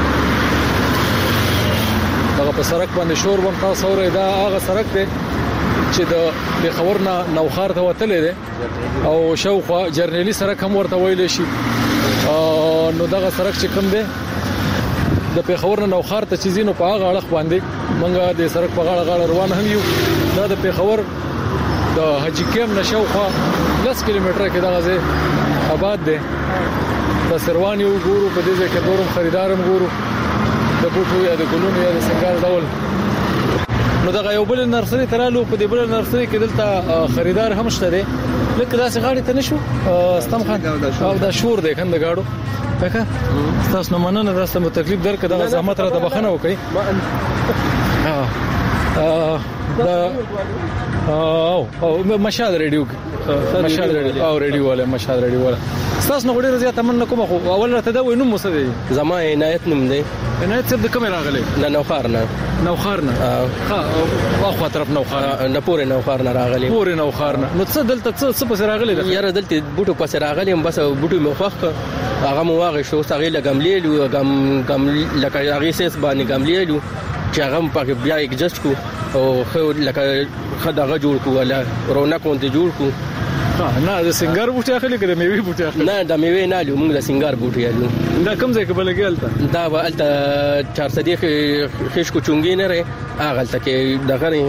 دغه په سرک باندې شور بم تاسو اورئ دا هغه سرک دی چې د پیښور نه نوخار ته وتلې ده او شاوخوا جرنیلی سره کوم ورته ویل شي نو دغه سړک چې کوم ده د پیښور نه نوخار ته چیزینو په هغه اړه باندې منګه د سړک په غاړه روان هم یو دا د پیښور د حاجی کیم نشوخوا 10 کیلومتره کې دغه ځای آباد ده د سروانی وګورو په دې ځای کې دورم خریدارم ګورو د بوټو یا د ګلونو یا د سنگار ډول نو دغه یو بل نرسري ترالو په دې بل نرسري کې دلته خریدار هم شته دي لکه داسې غاړي ته نشو استم خان او دا شور دی کنده گاډو پکا تاسو نو مننه تاسو ته تکلیف درکړه دغه زحمت را ته بخنه وکړي او مشال ریډیو مشال ریډیو والا تاسو نو ډیره زیاته من کوم خو اول راته دا وینم مو څه دی زما عنایت نوم دی عنایت څه د کوم راغلی نه نوخار نه ها واخو طرف نوخار نه پورې نوخار نه راغلی پورې نوخار نه نو څه دلته څه پس راغلی یاره دلته بوټو پس راغلی بس بوټو مې خوخه هغه مو واغې شو سغې لګملیلو غم لکه هغه سیس باندې غملیلو چې هغه په بیا ایگزست کو او خو لکه خدغه جوړ کو ولا رونق ونته جوړ کو نه د سنگار بوټي اخلي کړه میوي بوټي اخلي نه د میوي نه لو موږ د سنگار بوټي یالو دا کوم ځای کې بلګیلته دا ولته 400 خش کو چونګي نه ره اغلته کې دغه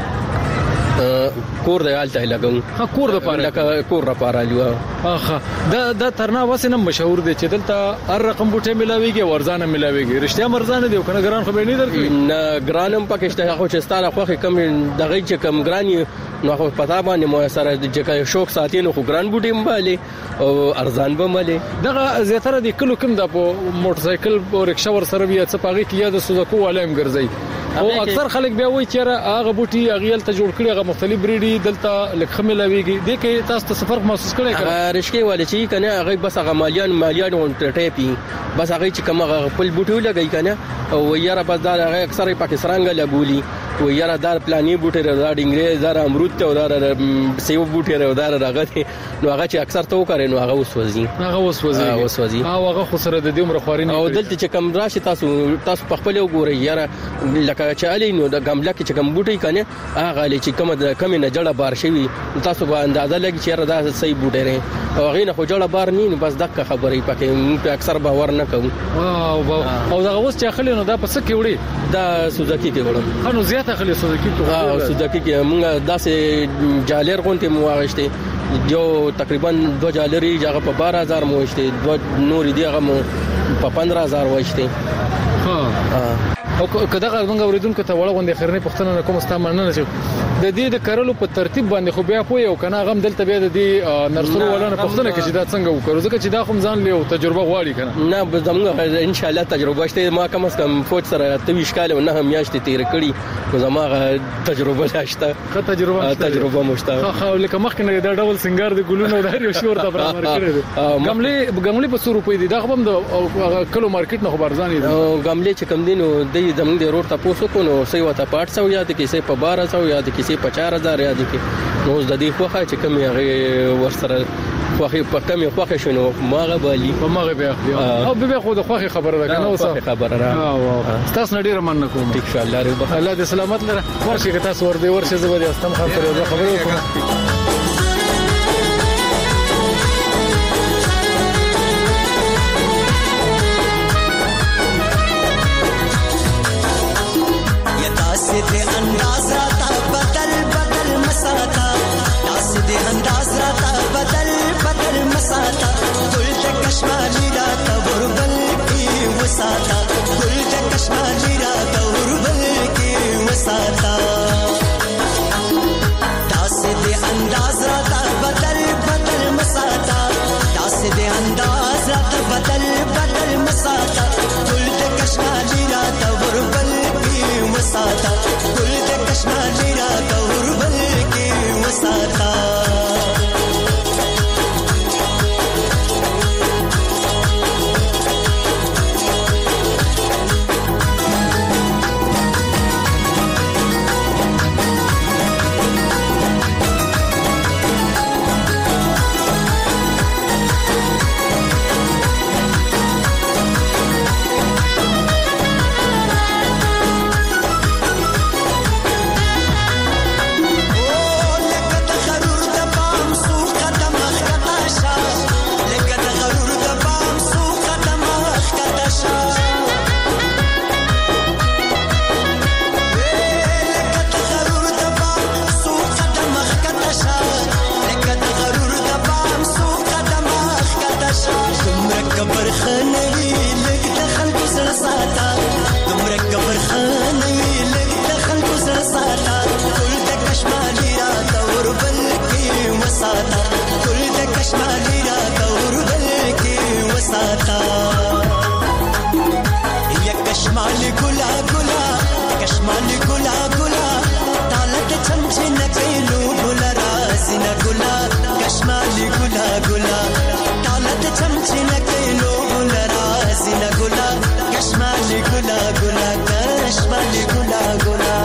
کور د حالت لګم کور د پاره لکه کور را پاره لیو دا ترنا وسنه مشهور دي چې دلته هر رقم بوټي ملاويږي ورزانه ملاويږي رښتیا مرزانه دی کنه ګران خو به نه درکې نه ګرانم پکشته خو چې ستاره خو کم دغه چې کم ګرانی نو خو پتا باندې مو سره چې شوق ساتینو خو ګران بوټي مبالي او ارزان به ملي دغه زیاتره د کلو کم د موټر سایکل او رکشا ور سره بیا څه پاږي کې یا د سوزکو ولیم ګرځي او اکثر خلک بیا وایي چې هغه بوټي اغیل ته جوړ کړي هغه مختلف بریډي دلته لکه ملاويږي د کې تاسو ته فرق محسوس کړئ هغه رشکي والے چې کنه هغه بس هغه مالیان ټیپي بس هغه چې کوم هغه خپل بوټي لګي کنه او یاره بس دا هغه اکثر پاکستان غل بولی و یاره دا پلاني بوټي دا ډنګري دا امرود ته دا سیو بوټي دا راغلي نو هغه چې اکثر ته وکړي نو هغه وسوځي او هغه خو سره د دې عمر خوري او دلته چې کم راشي تاسو په خپل وګورئ یاره لکه چې علي نو د ګملا کې چې کم بوټي کنه هغه علي چې کم نه جړه بار شوی تاسو به اندازه لګی چې دا صحیح بوټي نه او غینه خو جړه بار نه بس دغه خبرې پکې په اکثر باور نه کوم او دا اوس چې اخلي نو دا پس کې وړي دا سوزاکی کې وړم خنو زیات اخلي سوزاکی کې موږ داسې جالر غونته مواغشته جو تقریبا 2 جالری هغه په 12000 موشته 2 نور دی هغه په 15000 وشته او کداغه موږ اوریدونکو ته وړه غونډه خیرنی پښتنه کوم استعمال چې د دې د کارلو په ترتیب باندې خو بیا پوي او کنه غم دلته بیا د دې نرسرو ولانه پښتنه کې چې دا څنګه وکړو ځکه چې دا خو ځان له تجربه غواړي کنه نه زموږ ان شاء الله تجربه شته ما کم از کم فوج سره 23 کال او نه میاشتې تیر کړي نو زموږ تجربه شته تجربه مشته خو لکه مخکنه دا ډول سنگار د ګلونو د هر یو شور ته برابر کړی دی ګملې په 100 روپۍ دي دا خو هم د کلو مارکیټ نه خبر ځاني دي ګملې چې کم دینو د زموږ د روډ ته پوسو کو نو سې وته 500 یا د کیسه په 1200 یا د کیسه په 4000 یا د کې نو د دې خوخه چې کم یې ورسره خوخه په کم یې خوخه شنو ماغه بالي په ماغه بیا او بیا خو د خوخه خبره ده کنه اوسه خبره را تاسو نه ډیر من کوم ان شاء الله الله دې سلامت لره ورشي که تاسو ور دې ورشي زبر استم خان سره خبرې وکړو दे अंदाज राता बदल मसाता दास दे अंदाज राता बदल मसाता गुल के कश्मीरी राता बुरबल की वसाता गुल के कश्मीरी राता बुरबल की वसाता दास दे अंदाज کبر خانوي لګ د خلکو سره ساته دومره کبر خانوي لګ د خلکو سره ساته ټول د کشمالي را دور بل کې وساته ټول د کشمالي را دور بل کې وساته یا کشمالي ګلا ګلا کشمالي ګلا ګلا طالت چمچ نکلو ګلا رازنا ګلا کشمالي ګلا ګلا طالت چمچ نکلو ګلا رازنا ګلا کشمالي ګلا ګلا کشمالي ګلا ګلا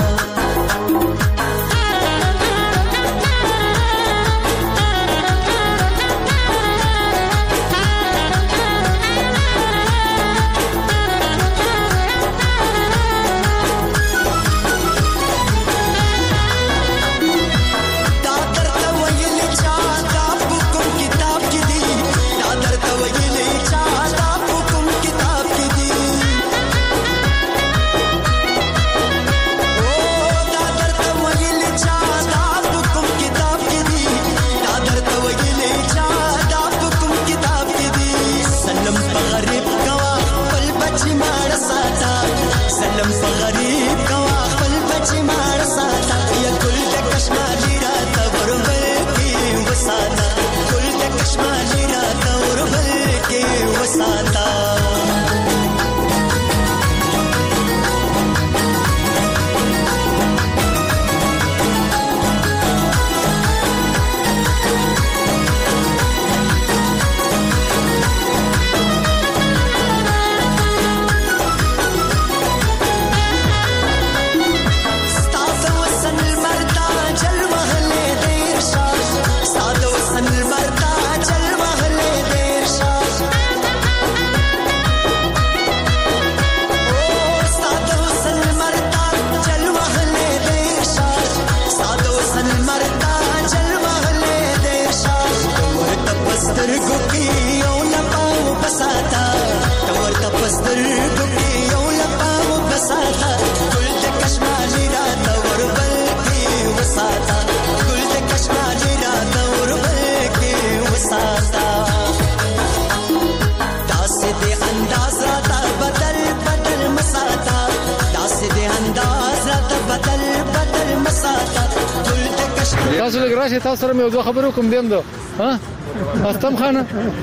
تاسو لږ راشئ تاسو سره مې یو دوه خبرې کوم دیم ده ها استم خان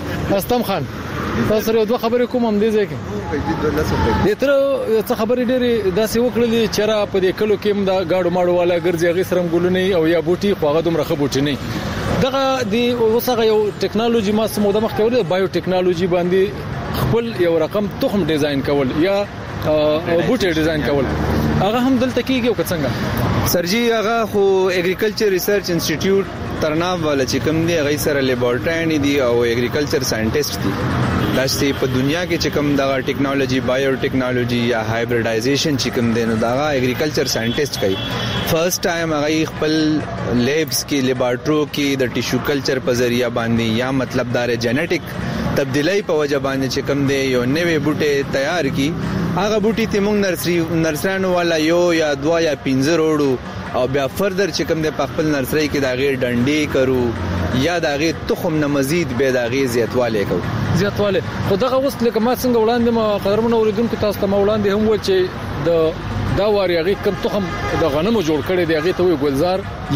تاسو سره یو دوه خبرې کوم هم دې ځکه د تر څه خبرې ډېرې داسې وکړلې چې را په دې کلو کې دا گاډو ماډو والا ګرځي هغه سره ګلونه او یا بوټي خواغه دومره خه بوټي نه دغه دی وسغه یو ټیکنالوژي ما سموده مخ کول بایو ټیکنالوژي باندې خپل یو رقم تخم ډیزاین کول یا بوټي ډیزاین کول هغه هم دلته کیږي او څنګه سرجی هغه خو اګریکلچر ریسرچ انسټیټیوټ ترناب والا چې کوم دی هغه سره لیبارټری دی او اګریکلچر ساينټیسټ دی داسې په دنیا کې چې کوم دا ټیکنالوژي بایو ټیکنالوژي یا هایبریډایزیشن چې کوم دی نو دا اګریکلچر ساينټیسټ کوي فرست ټایم هغه خپل لیبس کې لیبارټرو کې د ټیشو کلچر په ذریعہ باندې یا مطلب دار جنیټک تبدیلی په وجه باندې چې کوم دی یو نوې بوټي تیار کی هغه بوټي ته موږ نرسرانو والا یو یا دوا یا 15 روړو او بیا فردر چې کوم د خپل نرسری کې دا غیر ډنډي کرو یا دا غیر تخم نه مزید به دا غیر زیاتواله کو خدغه اوس لکه ما څنګه وړاندې ما قدرمن اوریدونکو تاسو ته وړاندې هم و چې د دا واری هغه کم تخم د غنمو جوړ کړي دی هغه ته وي ګلزار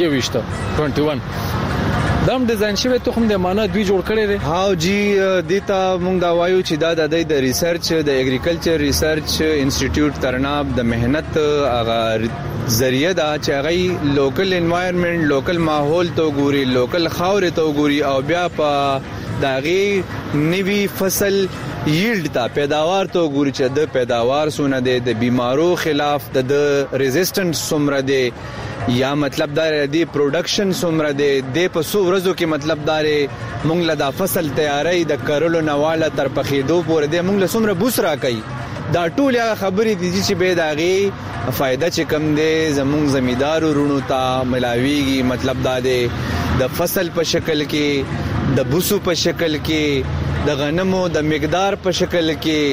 21 دام ډیزاین شوی تخم د معنا دوی جوړ کړي دي هاو جی دیتا مونږ دا وایو چې دا د ریسرچ د اګریکلچر ریسرچ انسټیټیوټ ترناب د مهنت هغه ذریعہ دا چې هغه لوکل انوایرنمنت لوکل ماحول ته ګوري لوکل خاور ته ګوري او بیا په داغي نوی فصل ییلډ تا پیداوار ته ګوري چې د پیداوار سونه د بیمارو خلاف د ریزिस्टेंस سمره دی یا مطلب دا دی پروډکشن سمره دی د په سو ورځو کې مطلب دا مونږ له دا فصل تیاری د کرلو نواله تر پخېدو پورې دی مونږ له سمره بوسرا کوي دا ټول هغه خبرې دي چې به داغي فائدہ چې کم دی زمونږ زمیدارو رونو ته ملاويږي مطلب دا دی د فصل په شکل کې د بوسو په شکل کې د غنمو د مقدار په شکل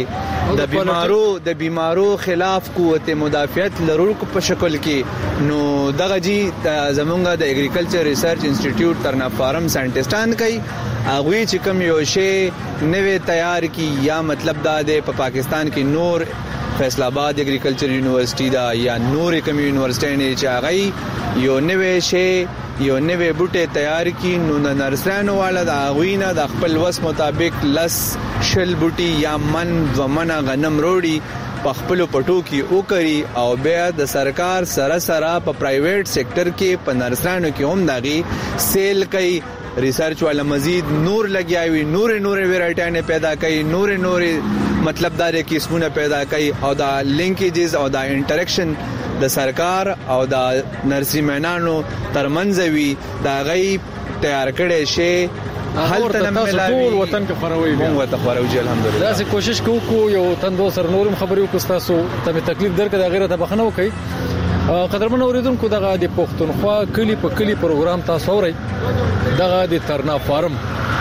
کې د بیمارو خلاف قوت مدافعت لرونکو په شکل کې نو دغه جی زمونږ د اګریکلچر ریسرچ انسټیټیوټ ترنا فارم ساينټیسټان کوي هغه چې کوم یو شی نوې تیار کی یا مطلب دا د پاکستان کې نور فیصل آباد اګریکلچر یونیورسيټي دا یا نور کوم یونیورسيټي نه چې هغه یو نوې شی یو نوې بوټه تیار کی نو د نرسانو والا د غوینه د خپل وس مطابق لس شل بوټي یا من ومنه غنم روړي په خپل پټو کې وکړي او بیا د سرکار سره په پرایویټ سېکټر کې په نرسانو کې هم داغي سیل کوي ریسرچ والا مزید نور لګیاوي نور ویرایټیانه پیدا کوي نور مطلب دا دی قسمونه پیدا کوي او دا لینکیجز او دا انټریکشن د سرکار او د نرسیمنانو ترمنځ وی دا غي تیار کړي شي حل ته ملاوي وطن کې خروي موږ ته خروي الحمدلله دا سه کوشش کوو یو تن دو سر نورم خبري وکړو تاسو ته تکلیف درکړه دا غیره ته بخنه وکي قدرمن اوریدونکو دغه د پښتونخوا کلی په کلی پروګرام تاسو اورئ دغه د ترنا فارم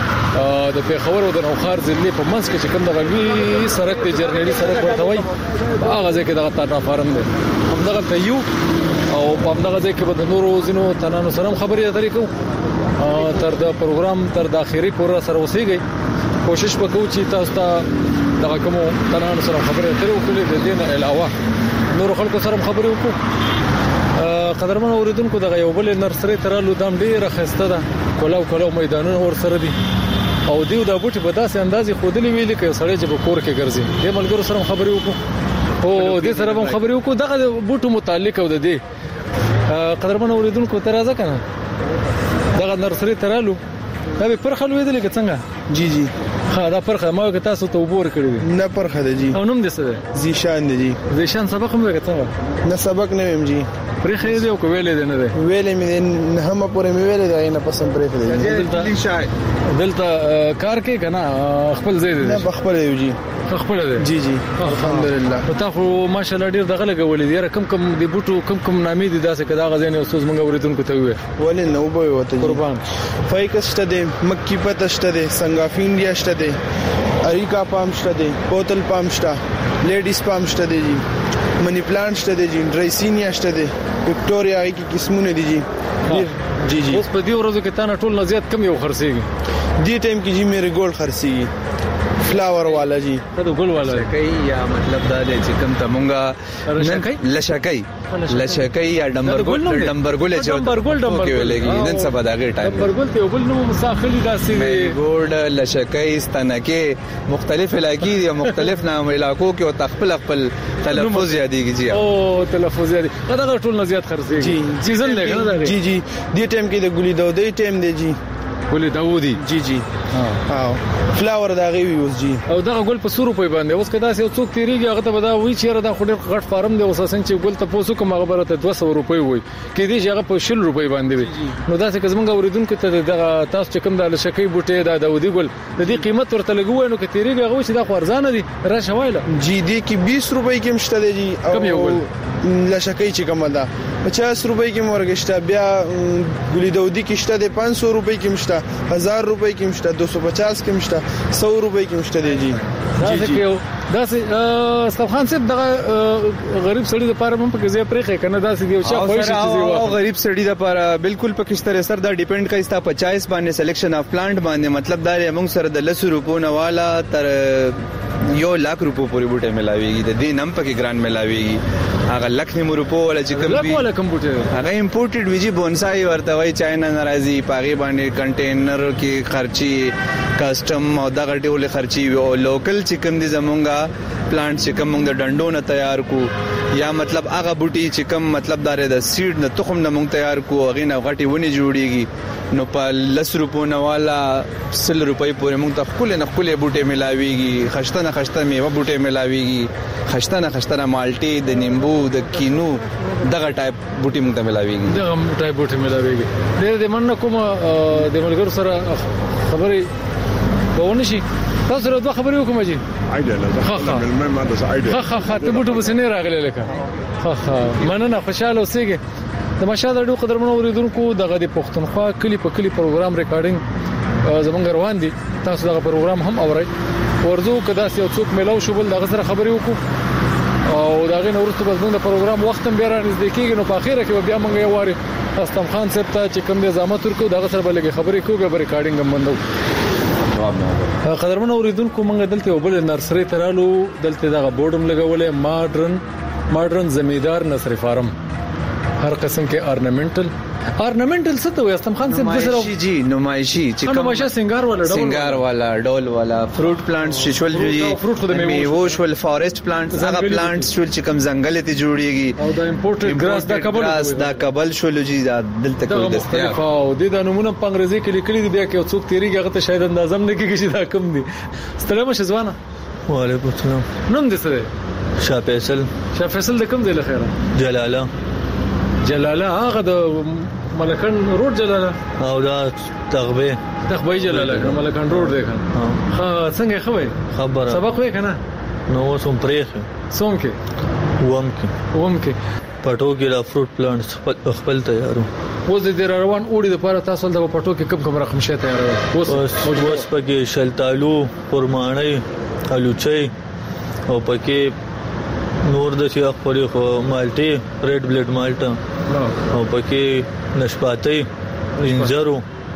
د پیښور او د نوخار ضلع په منځ کې چې کوم دغه وی سرک ته جرنالي سرک ورته وای هغه ځکه دغه ترنا فارم دی هم دغه ته یو او په دغه ځکه به د نورو زینو تنانو سره خبري اترې کوو تر د پروګرام تر د اخیری پورې سره وسیږي کوشش وکړو چې تاسو ته دغه کوم تنانو سره خبري اترې وکړي د دین علاوه نور خلکو سره خبري وکړو قدرمن اوریدونکو دغه یو بل نرسري ترالو دام ډیره خسته ده کولو میدانونه ور سره دي او دیو د بوټي په داسې اندازې خودلې ویلې کې سړی چې په کور کې ګرځي د ملګرو سره خبرې وکړو او د سره هم خبرې وکړو دغه بوټو متعلق او د دې قدرمن اوریدونکو ترازه کنه دغه نرسري ترالو دا به پر خلوې دي لکه څنګه جی ها دا پرخه ما که تاسو ته وبور کړی نه پرخه دی جی او نوم دې څه دی زیشان دی جی زیشان سبق هم وکړه نه سبق نه ویم جی پرخه دې او کویلې دې نه دی ویلې مې نه هم پورې مې ویلې دا نه پسند پرخه دی دلته کار کې کنه خپل ځای دی نه بخپل یو جی خپل دی جی جی الحمدلله ته خو ماشاءالله ډیر دغه لګولې دی کم دی بوټو کم نامې دي داسې کدا غزنه اوسوس مونږ اوریدونکو ته وي ولې نو به وته قربان فایکس شته دی مکی پته شته دی سنگاف انډیا شته دی اریکا پام شته دی بوتل پام شته لیډیز پام شته دی جی منی پلانټ شته دی جی ډرایسینیا شته دی وکټوریا کی قسمونه دي جی جی جی اوس په دې ورځو کې تاسو ټول نزيات کم یو خرڅيږي دې ټیم کې جی میری ګولډ خرڅيږي فلاور والا جی دا ګل والا کوي یا مطلب دا دی چې کوم ته مونږه لشکای یا ډمبر ګل چې ډمبر ګل ولګي نن سبا دا غي ټایم ډمبر ګل ته بل نو مساخلي داسې ګولډ لشکای ستنکه مختلف علاقې دي مختلف نام علاقو کې او خپل تلفظ یادېږي جی او تلفظ یادې دا ټول نزيات خرڅيږي جی سیزن لګنه جی جی دې ټیم کې د ګولې دودې ټیم دی جی ګولې داودي جی جی ها فلاور دا غي یوز جی او دغه ګل په 100 روپۍ باندې اوس کدا سه څوک تیریږي هغه ته ودا وی چیرې دا خډر غټ فارم دی اوس اساسا چې ګل ته پوسو کوم هغه برته 200 روپۍ وای کې دې هغه په 100 روپۍ باندې وي نو دا څه کزمنګ اوریدونکو ته دغه تاسو چې کوم د لشکې بوټي دا داودي ګل د دې قیمت ورته لګوي نو کې تیریږي هغه چې دا خورزانه دي را شوایله جی دې کې 20 روپۍ کې مشته دی جی او لشکې چې کوم ده 50 روپۍ کې مورګشته بیا ګلی دودي کې شته د 500 روپۍ کې مشته 1000 روپۍ کې مشته 250 کې مشته 100 روپۍ کې مشته دی جی دا استفخان صاحب دغه غریب سړي لپاره هم په ځای پرې کنه دا سې یو چا خوښ شي او غریب سړي لپاره بالکل په کشتره سر دا ډیپند کوي ستا 50 باندې سلیکشن اف پلانټ باندې مطلب دا موږ سره د 100 روپو نه والا تر 1 लाख रुपए पूरी बूटे मिलावेगी د دې نم پکې ګران मिलावेगी هغه لک نیمو روپو ولا چې کوم وی ولا کمپیوټر هغه امپورټډ ویجی بونسای ورته وای چاینا ناراضي پاغي باندې کنټینر کې خرچي کسٹم او دغه ډول خرچي او لوکل چې کوم دي زمونږه پلانټ چې کوم موږ د ډنډو نه تیار کو یا مطلب هغه بوټي چې کوم مطلب دار د سیډ نه تخم نه موږ تیار کو هغه نه غټي ونی جوړيږي نو په 10 روپو نه والا 100 روپۍ پورې موږ ته خپل نه خپل بوټي ملاويږي خشته میوه بوټي ملاويږي خشته مالټي د نیمبو د کینو دغه ټایپ بوټي موږ ته ملاويږي دغه ټایپ بوټي ملاويږي د من کوم د ملګرو سره خبري بونه شي تاسو سره دوه خبرې وکم جی عايده لا ما ده عايده ته بوټو بس نه راغلی لکه مننه خوشاله اوسېږي د ماشاءالله ډېر قدرمنو اوریدونکو دغه د پښتونخوا کلی په کلی پروګرام ریکارډینګ زمونږ روان دي تاسو دا پروګرام هم اورئ ورزو کدا سي څوک ملاو شو بل دغه سره خبرې وکړو او داغه نورسته بس موږ د پروګرام وخت هم بیا نږدې کیږي نو په اخیره کې بیا موږ یو واري استم خان صاحب ته چې کوم نظامات ورکو دغه سره بلګي خبرې کوو به ریکارډینګ هم بندو قدرمن اوریدونکو موږ دلته وبل نرسري ترالو دلته دغه بورډم لګولې ماډرن زمیدار نرسري فارم هر قسم کې آرنامنټل څه ته وي استم خان صاحب نمایشي جی نمایشي چې کوم سنگار والا ډول والا فروټ پلانټس شول جی میوه شول فارست پلانټس هغه پلانټس شول چې کوم ځنګل ته جوړيږي او د امپورټډ ګراس دا کابل شول جی دلته کول دستیاب او د نمونه په انګریزي کې لیکلي دي بیا کې څوک تیریږي هغه ته شاید اندازم نه کېږي چې دا کم دي ستړي مشه ځوانه وعلیکم السلام نوم دې څه شاه فیصل د کوم ځای له خیره جلاله هغه د ملکان روډ جلاله او دا تغبه جلاله ملکان روډ دی کنه ها څنګه خوي خبره سبق وې کنه نو سوم پرېخه سوم کې ووم کې پټو کې لا فروټ پلانټس خپل تیارو اوس د روان اوړي د پاره تاسو د پټو کې کوم رقم شته تیار اوس پکې شلتالو قرماني الوچي او پکې نور د شي خپل خو مالټي ریډ بلډ مالټا او پکې نشپاتي انجرو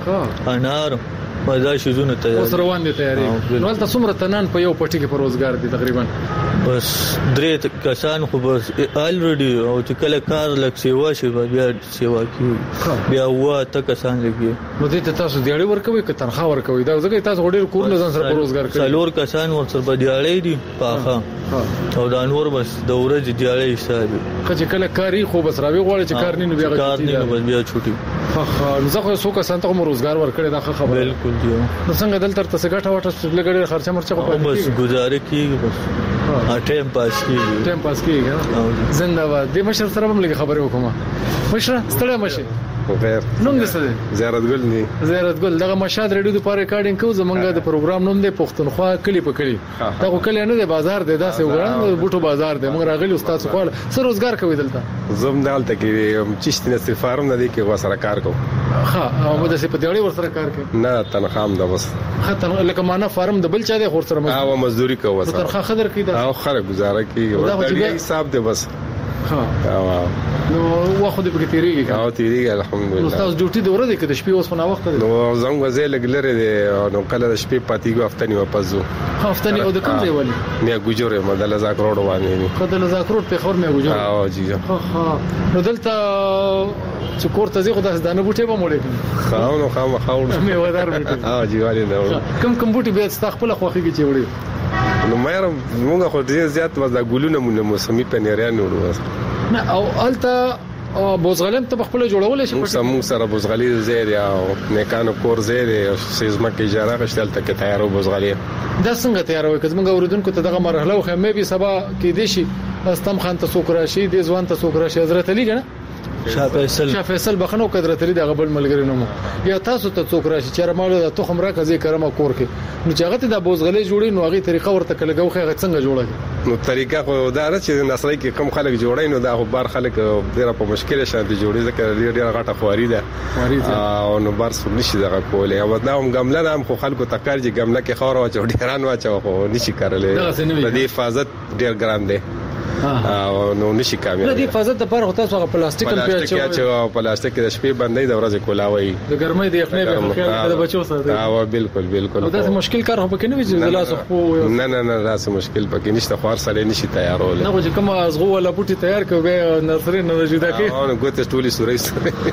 انار مزه شیزونه تیار اوس روان دي تیاری نو تاسو څومره تنان په یو پټي کې په روزګار دي تقریبا بس درې کسان خو بس الریډي او چې کله کار لک سیوا شي بیا سیوا کی بیا وا ته کسان لګي نو دې تاسو دیاړي ورکوي که تنخواه ورکوي دا ځکه تاسو ډېر کور نه ځان سره په روزګار کوي څلور کسان ور سره بدیاړي دي پاخه او دا نور بس د ورځې دیاړي حساب چې کله کاری خو بس راوي غواړي چې کار نه بیا کار نه بس بیا چھوټي نو زه خو څوک سنت کوم روزګار ورکړي دا خبره بالکل دی نو څنګه دلته تاسو ګټه وټه لګړي خرچه مرچه په بس گزارې کیږي بس ټایم پاس کیږي زنده‌باد د مشر سره هم لګي خبرې وکړه مشر ستړی مشه خیر نوم دې څه دی زیارت ګل دغه مشاد ریډیو د پاره ریکارډینګ کوو زمونږ د پروګرام نوم دی پښتونخوا کلی په کلی دا خو کلی نه دی بازار دی دا څه وګړه بوټو بازار دی موږ راغلی استاد خو سره روزګار کوي دلته زم دالته کې چشتي نسل فارم نه دی کې وسره کار کوم ها او د سي په دیوړي ورسره کار کوي نه تنخام ده بس خاطر لکه معنا فارم د بل چا دی خور سره او مزدوري کوي وسره تنخواه خدر کیده او خلک گزاره کوي دا حساب دی بس ها نو واخو دې پکې تیریږي او تیریږي الحمدلله استاد ډیوټي د ورځې کې د شپې اوس په وخت دی نو زنګ وځي لګلره دی نو کله د شپې پاتې کو هفتنی واپس زو هفتنی او د کوم ځای ولې میا ګجوره مدل زاکروډ وانه کله زاکروډ په خور میا ګجوره او جی ها نو دلته چې کور ته ځي خو د دانه بوټي به موړې خاو نو خام خاو مې ودار بوټي او جی والي نو کوم بوټي به استخپل خوخي کې چوړي نو مې موږ خو ډیر زیات وځه ګلونه مونږ موسمي پنيريان وړو نه او الته بوزغلم ته خپل جوړول شي موږ سره بوزغلي زیر یا نیکانو کور زیر سیزما کې اجاره غشتل ته کې تیارو بوزغلي دا څنګه تیاروي که موږ اوریدونکو ته دغه مرحله خو مې به سبا کې دي شي استم خان ته څوک راشي د ځوان ته څوک راشي حضرت علي کنه شاه فیصل بخنو قدرت علي دغه بل ملګری نومو یا تاسو ته څوک راشي چې مالو د تخم راکځي کرمه کور کې نو چې هغه ته د بوزغلي جوړي نو هغه طریقه ورته کلګو خو هغه څنګه جوړه نو طریقه خو دا نه چې نسلي کې کم خلک جوړای نو دا خو بار خلک ډیره په مشکل شانتي جوړي ځکه ډیره غټه خواري ده او نو بار څو نشي دغه کولای او دا هم ګمله هم خو خلکو تکار چې ګمله کې خور او ډیران واچو خو نشي کارلې د حفاظت ډیر ګران دی او نو نشي کامیاب د حفاظت لپاره تاسو هغه پلاستیک هم پیاچو پلاستیک د شپې باندې د ورځې کولاوي د ګرمۍ د یخنۍ په خیال د بچو سره او بالکل دا مشکل کار هو پکې نه وي چې لاس خو نه دا مشکل پکې نشته خو سره نشي تیارول نه چې کوم ازغو ولا بوټي تیار کوي نرسري نه جوړه کوي او ګوت ټولي سورې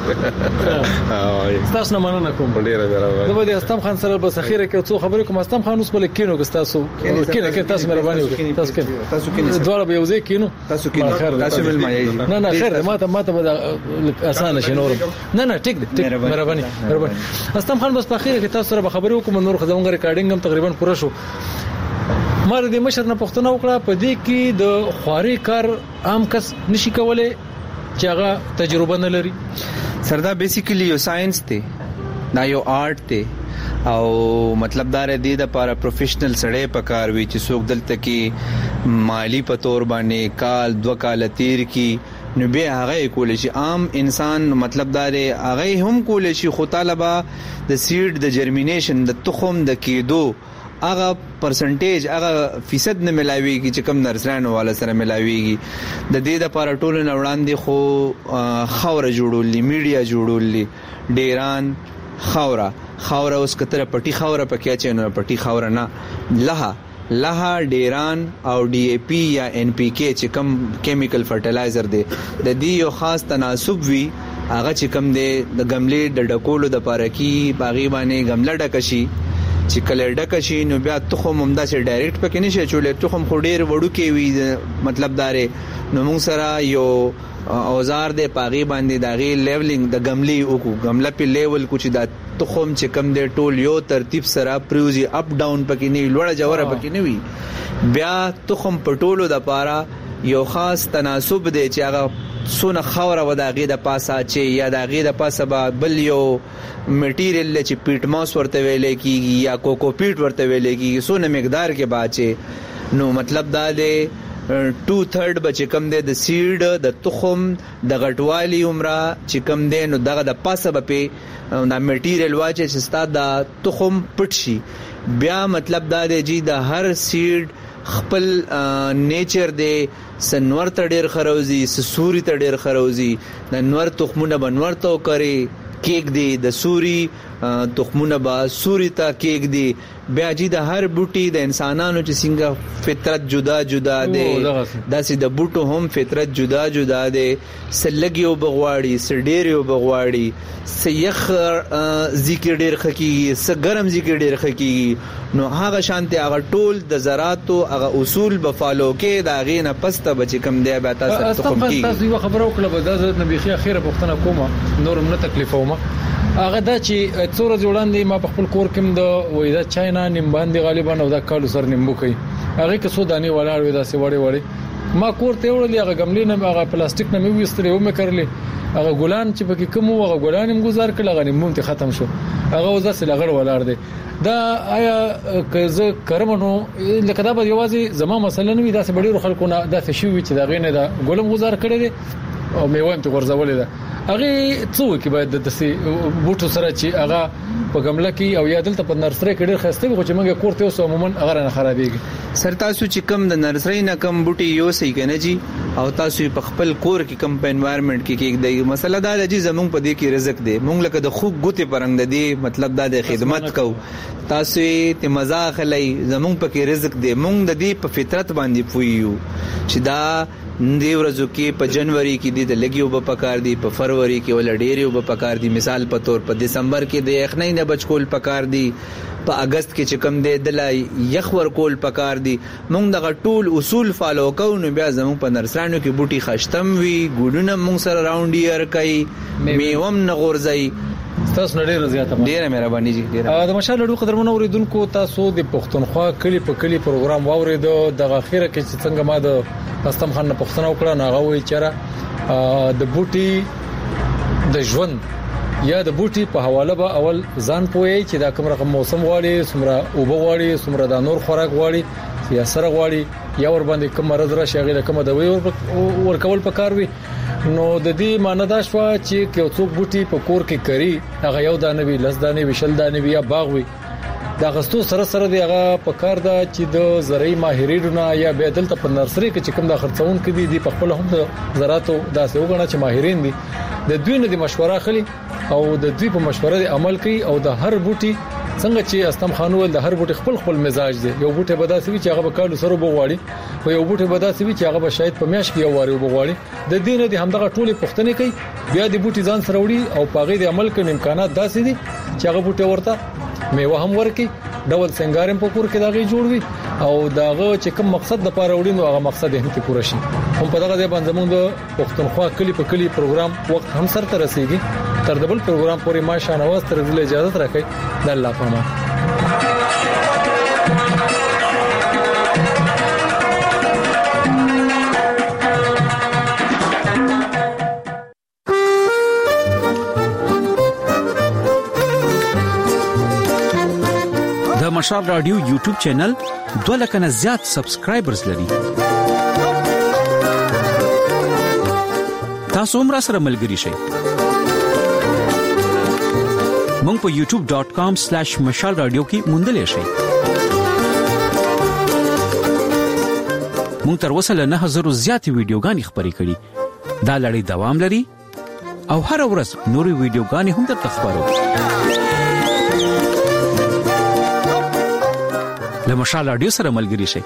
سره تاسو نه مننه کوم ډیره دا به استم خان سره بس اخیره کې څو خبرې کوم استم خان اوس بل کینو که تاسو کینه تاسو مهرباني وکړئ تاسو کینه دوه به یوځای کینو تاسو کې تاسو مل مایي نه خیر ماته اسانه شنور نه ټیک دی مهرباني استم خان بس په اخیره کې تاسو سره خبرې وکم نور خزمونګ ریکارډینګ هم تقریبا پوره شو مار دې مشر نه پښتنه وکړه په دې کې د خواري کار عام کس نشي کولای چې هغه تجربه نه لري سردا بیسیکلی یو ساينس دی دا یو آرت دی او مطلب دا ردی د لپاره پروفیشنل سړی پکار وی چې څوک دلته کې مالی په تور باندې کال 2 کال تیر کی نو بیا هغه کول شي. عام انسان مطلب دا دی هغه هم کول شي، خو طالبہ د سیډ د جرمینیشن د تخم د کېدو هغه پرسنټیج هغه فیصد نه ملاويږي چې کم نرسرانو والا سره ملاويږي. د دې د پاره ټول نه وړاندې خو خوره جوړولې، میډیا جوړولې، ډیران خوره اوس کتره پټي خوره پکې چنه پټي خوره نه لها ډیران او ډي اي پي یا ان پي کې چې کم کیمیکل فرټیلایزر دی د دې یو خاص تناسب وي هغه چې کم دی د غملې د ډکولو د پاره کې باغی باندې غمله ډکشي چې کله ډکشي نو بیا تخم همدا چې ډایرکټ پکې نشي چولې تخم خو ډیر وړو کې وي مطلب دارې نو موږ سره یو اوزار دی پاغي باندې داغي لیولینګ د غملې او غمله په لیول کو چې د تخم چې کم دی ټول یو ترتیب سره پریوزي اپ ډاون پکې نه لوړه جوړه پکې نه وي. بیا تخم پټولو د پاره یو خاص تناسب دی چې هغه سونه خوره و داغي د پاسه چې یا داغي د پاسه به بل یو میټیریل چې پیټ ماس ورته ویلې کیږي یا کوکو پیټ ورته ویلې کیږي سونه مقدار کې باچې نو مطلب دا دی 2/3 بچ کم دی د سیډ د تخم د غټوالي عمره چې کم دی نو دغه د پاسه په دا میټیریل واچي چې ستاد د تخم پټ شي. بیا مطلب دا دی چې د هر سیډ خپل نیچر دی، سنور ته ډیر خروزي، سوري ته ډیر خروزي، د نور تخمونه بنور ته کوي کېک دی، د سوري تخمونه با سوري ته کېک دی. بیا چې د هر بوټي د انسانانو چې څنګه فطرت جدا دی داسې د بوټو هم فطرت جدا دی. سلګیو بغواړي، سډيريو بغواړي، سيخ ذکر ډیر خکېږي، سګرم ذکر ډیر خکېږي. نو هغه شانته هغه ټول د زراعتو هغه اصول به فالو کې دا غینه پسته بچ کم دی بیا تاسو تخم کی. تاسو یو خبرو کړه د نبی خیره پښتنه کومه نور نه تکلیف ومه هغه دا چې څوره جوړاندې ما په خپل کور کې د وېدا چاینا نیم باندې غالبا او دا کالو سر نیمبو کوي هغه کې سو دانی ولاړ وې دا سي وړي ما کور ته وړلې هغه غملې نه هغه پلاستیک نه مې وسترې و مې کړلې هغه ګلان چې پکې کوم هغه ګلان هم گزار کړل هغه نیمون ته ختم شو هغه وځه سره لغړ ولاړ دی. دا آیا که کرمنو لکه دا به یوازې زما مسله نه وي دا سه ډیرو خلکو نه دا څه شي چې دا غینه دا ګلم گزار کړی دی او میوه هم ته ورزولې ده هغه څو کې باید د دسي بوټو سره چې هغه په غمله کې او یا دلته په نرسري کې ډېر خسته وي چې موږ کورته اوس عموما هغه نه خرابېږي. سر تاسو چې کم د نرسري نه کم بوټي یو صحیح کنه جی او تاسو په خپل کور کې کم په انوایرنمنت کې د مسله دا دی زمونږ په دې کې رزق دی مونږ لکه د خوب ګوتې پرنګ دی مطلب دا د خدمت کو تاسو ته مزه اخلي زمونږ په کې رزق دی مونږ د دې په فطرت باندې پویو چې دا دی ورځو کې په جنوري کې د لګیو په پکار دی په فروری کې ول ډیریو په پکار دی مثال په تور په دسمبر کې د یخنۍ نه بچ کول پکار دی په اگست کې چې کم دی د یخ ور کول پکار دی مونږ د ټول اصول فالو کوو نو بیا زموږ په نرسرانو کې بوټي خشتم وی ګډونه مونږ سره راوند یې کوي میوم نه غورځي تاسو نه ډیره زیاته ډیره مهرباني جی ډیره د مشال لړو قدرمنو اوریدونکو تاسو د پښتونخوا کلی په کلی پروګرام واوریدو د اخیره کې چې څنګه ما د استم خان پښتنه وکړه ناغه وی چیرې د بوټي د ژوند یا د بوټي په حواله به اول ځان پوي چې دا کوم رقم موسم غواړي سمره او بغواړي سمره د نور خوراک غواړي یا سره غواړي یا ور باندې کوم مرز را شغله کوم د وی ور کول پکار وي نو د دې معنی دا شو چې یو څوک بوټي په کور کې کوي هغه یو دانه وی لس دانه وی شل دانه وی یا باغ وی دا غستو سره دی هغه په کار دا چې د زراعي ماهرینو یا به دلته په نرسري کې چې کوم د خرڅون کې دي په خپل هم د زراعتو داسې وګڼه چې ماهرین دي د دوی نه د مشوره اخلي او د دوی په مشوره عمل کوي او د هر بوټي څنګه چې استم خانول د هر بوټي خپل مزاج دی یو بوټي بداسي چې هغه به کالو سره بغواړي او یو بوټي بداسي چې هغه به شاید په میاش کې یو واري بغواړي د دې نه د همدغه ټولې پښتنې کوي بیا د بوټي ځان سره وړي او پاغې د عمل کوي امکانات داسې دي چې هغه بوټي ورته میوه هم ورکي ډول څنګهارم په کور کې داغي جوړوي او داغه چې کوم مقصد د پاره وړي نو هغه مقصد هم ته پوره شي هم په دغه ځای باندې زموږ د پښتونخوا کلی په کلی پروګرام وخت هم سره رسیدي تر دبل پروګرام پورې ما شانواز تر دې اجازه راکړي د الله پامان مشال رادیو یوټیوب چینل 2 لک نه زیات سبسکرایبرز لري تاسو هم راسره ملګري شئ. مونږ په youtube.com/مشال رادیو کې موندلې شئ. مونږ تر اوسه له 9000 زیاتې ویډیوګانې خپرې کړې. دا لړۍ دوام لري او هر ورځ نورې ویډیوګانې هم درته خپرو. له مشال رادیو سره ملګري شئ.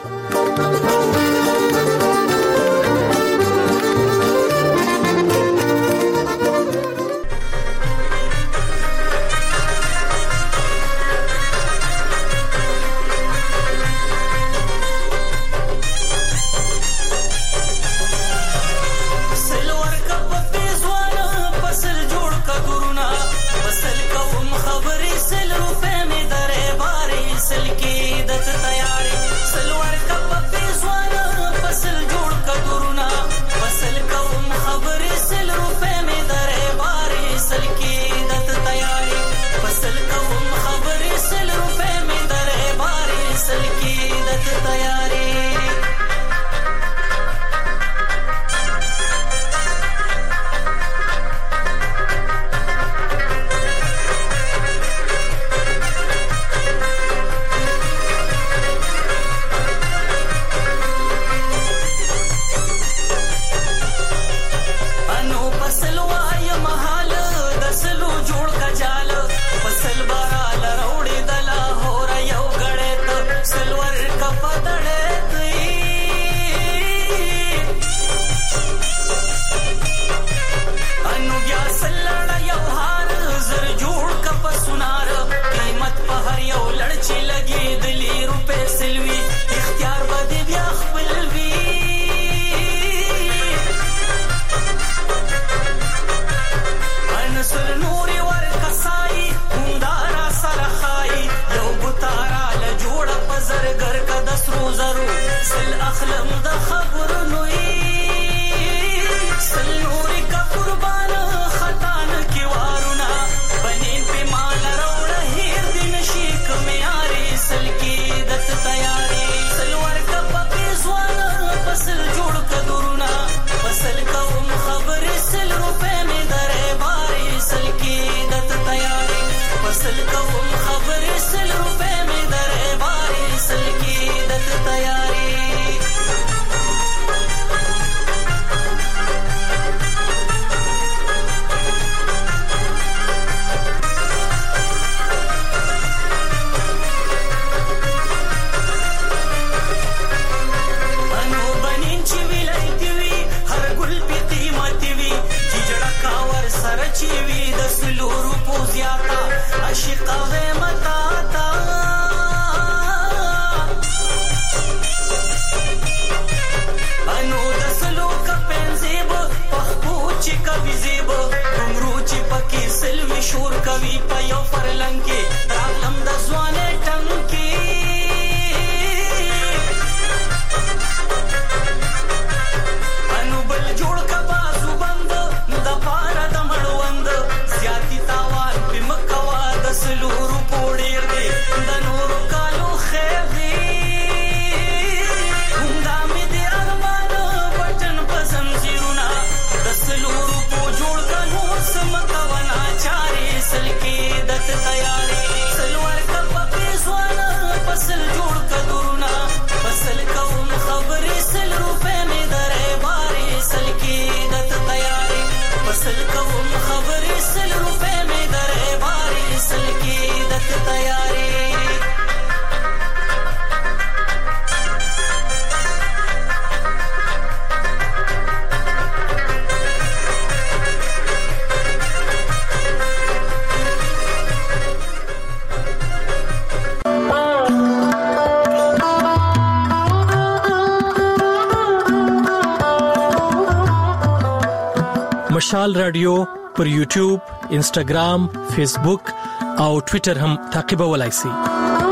مشال رادیو پر یوټیوب، انسټاګرام، فیسبوک او ټوئیټر هم تعقیبولای شئ.